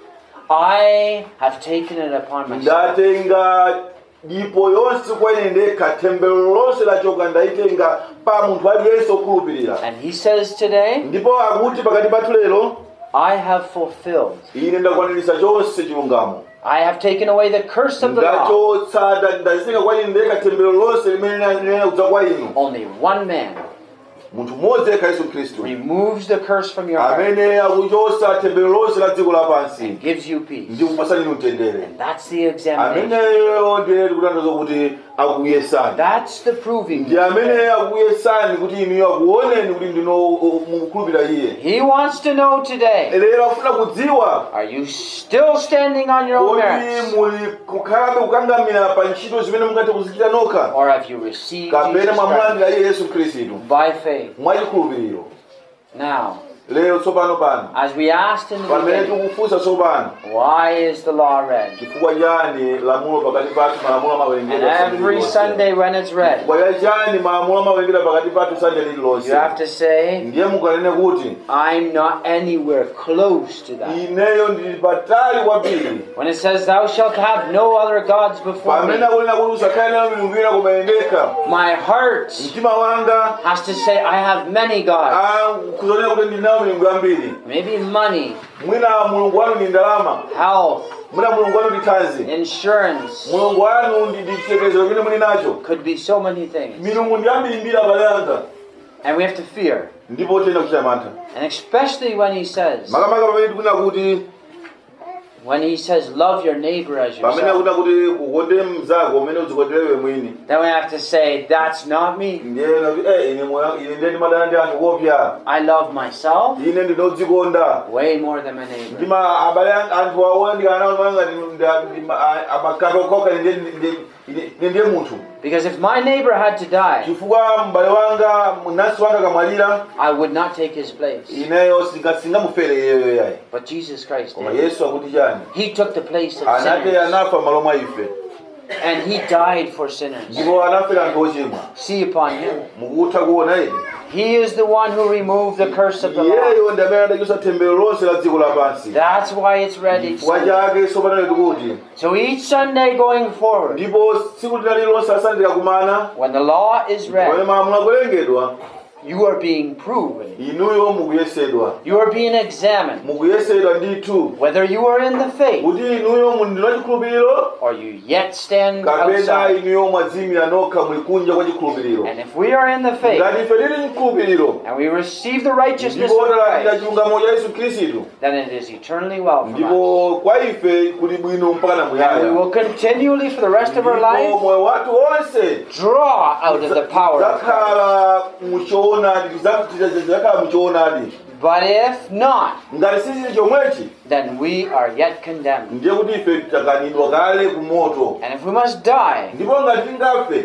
A: I have taken it upon myself
B: Ndatenga dipo yonse kwa ine ndekha, tembero lonse lachoka ndaitenga pa munthu aliyense okhulupirira.
A: and He says today,
B: Ndipo akuti pakati pathu lero,
A: I have fulfilled.
B: ine ndakwaniritsa chonse chilungamo.
A: I have taken away the curse of the law.
B: Ndachotsa ndatenga kwa ine ndekha tembero lonse limene linena kudza kwa inu.
A: Only one man
B: Munthu mmodzi yekha Yesu Khristu
A: removes the curse from your heart
B: amene akuchotsa tembero lonse la dziko lapansi
A: and gives you peace.
B: ndi kupasani inu mtendere.
A: And that's the examination.
B: Ameneyo ndiye tikutanthauza kuti akuyesani.
A: That's the proving.
B: Ndi amene akuyesani kuti inuyo akuoneni kuti ndino mukukhulupirira Iye.
A: He wants to know today,
B: Lero afuna kudziwa
A: are you still standing on your own
B: kuti
A: merits?
B: muli kukhalabe kukangamira pa ntchito zimene mungathe kuzichita nokha,
A: Or have you received
B: kapena
A: Jesus Christ
B: mwamulandira Iye Yesu Khristu
A: by faith?
B: mwachikhulupiriro.
A: Now,
B: lero tsopano pano
A: as we asked in the
B: pamene
A: beginning,
B: tikufunsa tsopano
A: why is the law read?
B: chifukwa chani lamulo pakati pathu malamulo
A: And
B: amawerengedwa
A: every Sunday when it's read,
B: chifukwa chani malamulo amawerengedwa pakati pathu Sunday
A: you
B: lililonse
A: have to say,
B: ndiye mukanene kuti
A: I'm not anywhere close to that.
B: ineyo ndili patali kwambiri
A: When it says, thou shalt have no other gods before
B: pamene
A: me,
B: akunena kuti usakhale nayo milungu ina koma yendekha
A: my heart
B: mtima wanga
A: has to say, I have many gods.
B: kuzonena kuti ndili nayo milungu yambiri
A: Maybe money,
B: mwina mulungu wanu ndi ndalama
A: health,
B: mwina mulungu wanu ndi thanzi
A: insurance.
B: mulungu wanu ndi chitetezo chimene muli nacho
A: Could be so many things.
B: milungu ndi yambirimbiri abale anga
A: And we have to fear.
B: ndipo tiyenda kuchita mantha
A: And especially when he says,
B: makamaka pamene tikunena kuti
A: love your neighbor as
B: pamene
A: yourself,
B: akunena kuti ukonde mnzako umene uzikondere iwe mwini
A: then we have to say, that's not me.
B: ndiye kuti ine ndiye ndimadana ndi anthu kopya
A: I love myself
B: ine ndinodzikonda
A: way more than my neighbor.
B: ndima abale anthu awo ndikanaonanga amakatokoka ndiye munthu
A: Because if my neighbor had to die,
B: chifukwa m'bale wanga mnansi wanga kamwalira
A: I would not take his place.
B: ineyo singamufere iyeyo yayi
A: But Jesus Christ
B: koma
A: did.
B: yesu akuti chani
A: He took the place of
B: anate
A: sinners.
B: anafa m'malo mwa ife
A: And he died for sinners.
B: ndipo anafera anthu ochimwa
A: See upon him.
B: mukutha kuona ine
A: He is the one who removed the curse of the law.
B: iyeyo ndi amene adachotsa tembero lonse la dziko lapansi
A: That's why it's read each
B: chifukwa
A: Sunday.
B: chake tsopano tikuti
A: So each Sunday going forward,
B: ndipo tsiku lina lililonse asandi tikakumana
A: when the law is
B: pamene
A: read,
B: malamulo akulengedwa
A: you are being proven.
B: inuyo mukuyesedwa
A: You are being examined.
B: mukuyesedwa ndithu
A: Whether you are in the faith
B: kuti inuyo muli chikhulupiriro
A: or you yet stand
B: kapena
A: outside.
B: inuyo mwadzimira nokha muli kunja kwa chikhulupiriro
A: And if we are in the faith
B: ngati ife tili chikhulupiriro
A: and we receive the righteousness
B: ndipo
A: of
B: talandira
A: Christ,
B: chilungamo cha Yesu Khristu
A: then it is eternally well from us.
B: ndipo kwa ife kuli bwino mpaka na
A: And we
B: muyaya
A: will continually for the rest of our
B: ndipo
A: life
B: moyo wathu wonse
A: draw out of the power of Christ.
B: zakhala muchoonadi zakhala muchoonadi
A: But if not,
B: ngati sizili chomwechi
A: then we are yet condemned.
B: ndiye kuti ife takanidwa kale ku moto
A: And if we must die
B: ndipo ngati tingafe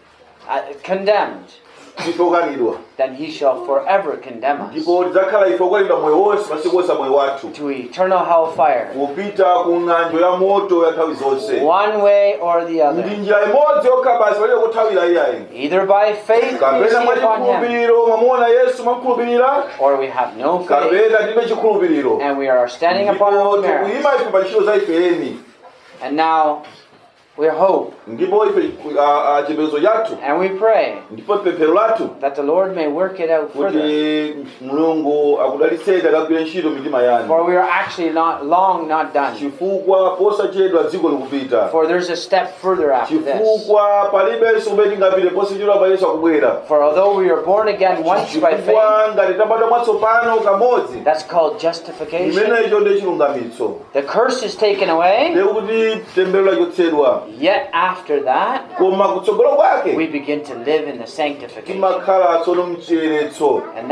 A: condemned,
B: ife ukanidwa
A: then he shall forever condemn us
B: ndipo tidzakhala ife ukanidwa moyo wonse masiku onse moyo wathu
A: to eternal hellfire,
B: kupita ku ng'anjo ya moto ya nthawi zonse
A: one way or the
B: ndi
A: other.
B: njira imodzi yokha basi palibe kuthawira iyayi
A: Either by faith we
B: kapena
A: see
B: mwa
A: upon him,
B: chikhulupiriro mwamuona Yesu mwamukhulupirira
A: or we have no faith
B: kapena tilibe chikhulupiriro
A: and we are standing upon
B: ndipo
A: our merits.
B: tikuyima ife pa ntchito za ife eni
A: And now we hope
B: ndipo ife chipembedzo chathu
A: and we pray
B: ndipo pemphero lathu
A: that the Lord may work it out further.
B: kuti mulungu akudalitseni akagwire ntchito mitima
A: For
B: yanu
A: we are actually not done.
B: chifukwa posachedwa dziko likupita
A: For there's a step further after this.
B: chifukwa palibenso kumene tingapite posachedwa pa Yesu akubwera
A: For although we are born again once by faith,
B: chifukwa ngati tabadwa mwatsopano kamodzi
A: that's called justification.
B: imenecho ndiye chilungamitso
A: The curse is taken away.
B: ndiye kuti tembero lachotsedwa
A: Yet after that,
B: koma kutsogolo kwake
A: we begin to live in the sanctification.
B: timakhala tsono mchiyeretso
A: And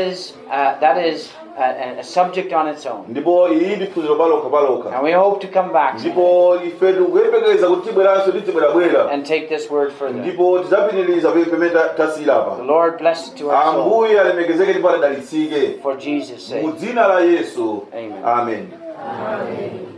A: that is a subject on its own.
B: ndipo iyi ndi phunziro palokha
A: And we hope to come back
B: ndipo ife tikuyembekeza kuti tibweranso tibwerabwera
A: and take this word further.
B: ndipo tidzapitiriza pamene tasiyira apa
A: The Lord bless it to our soul.
B: ambuye alemekezeke ndipo adalitsike
A: For Jesus' sake.
B: mu dzina la Yesu
A: Amen.
B: amen
C: Amen.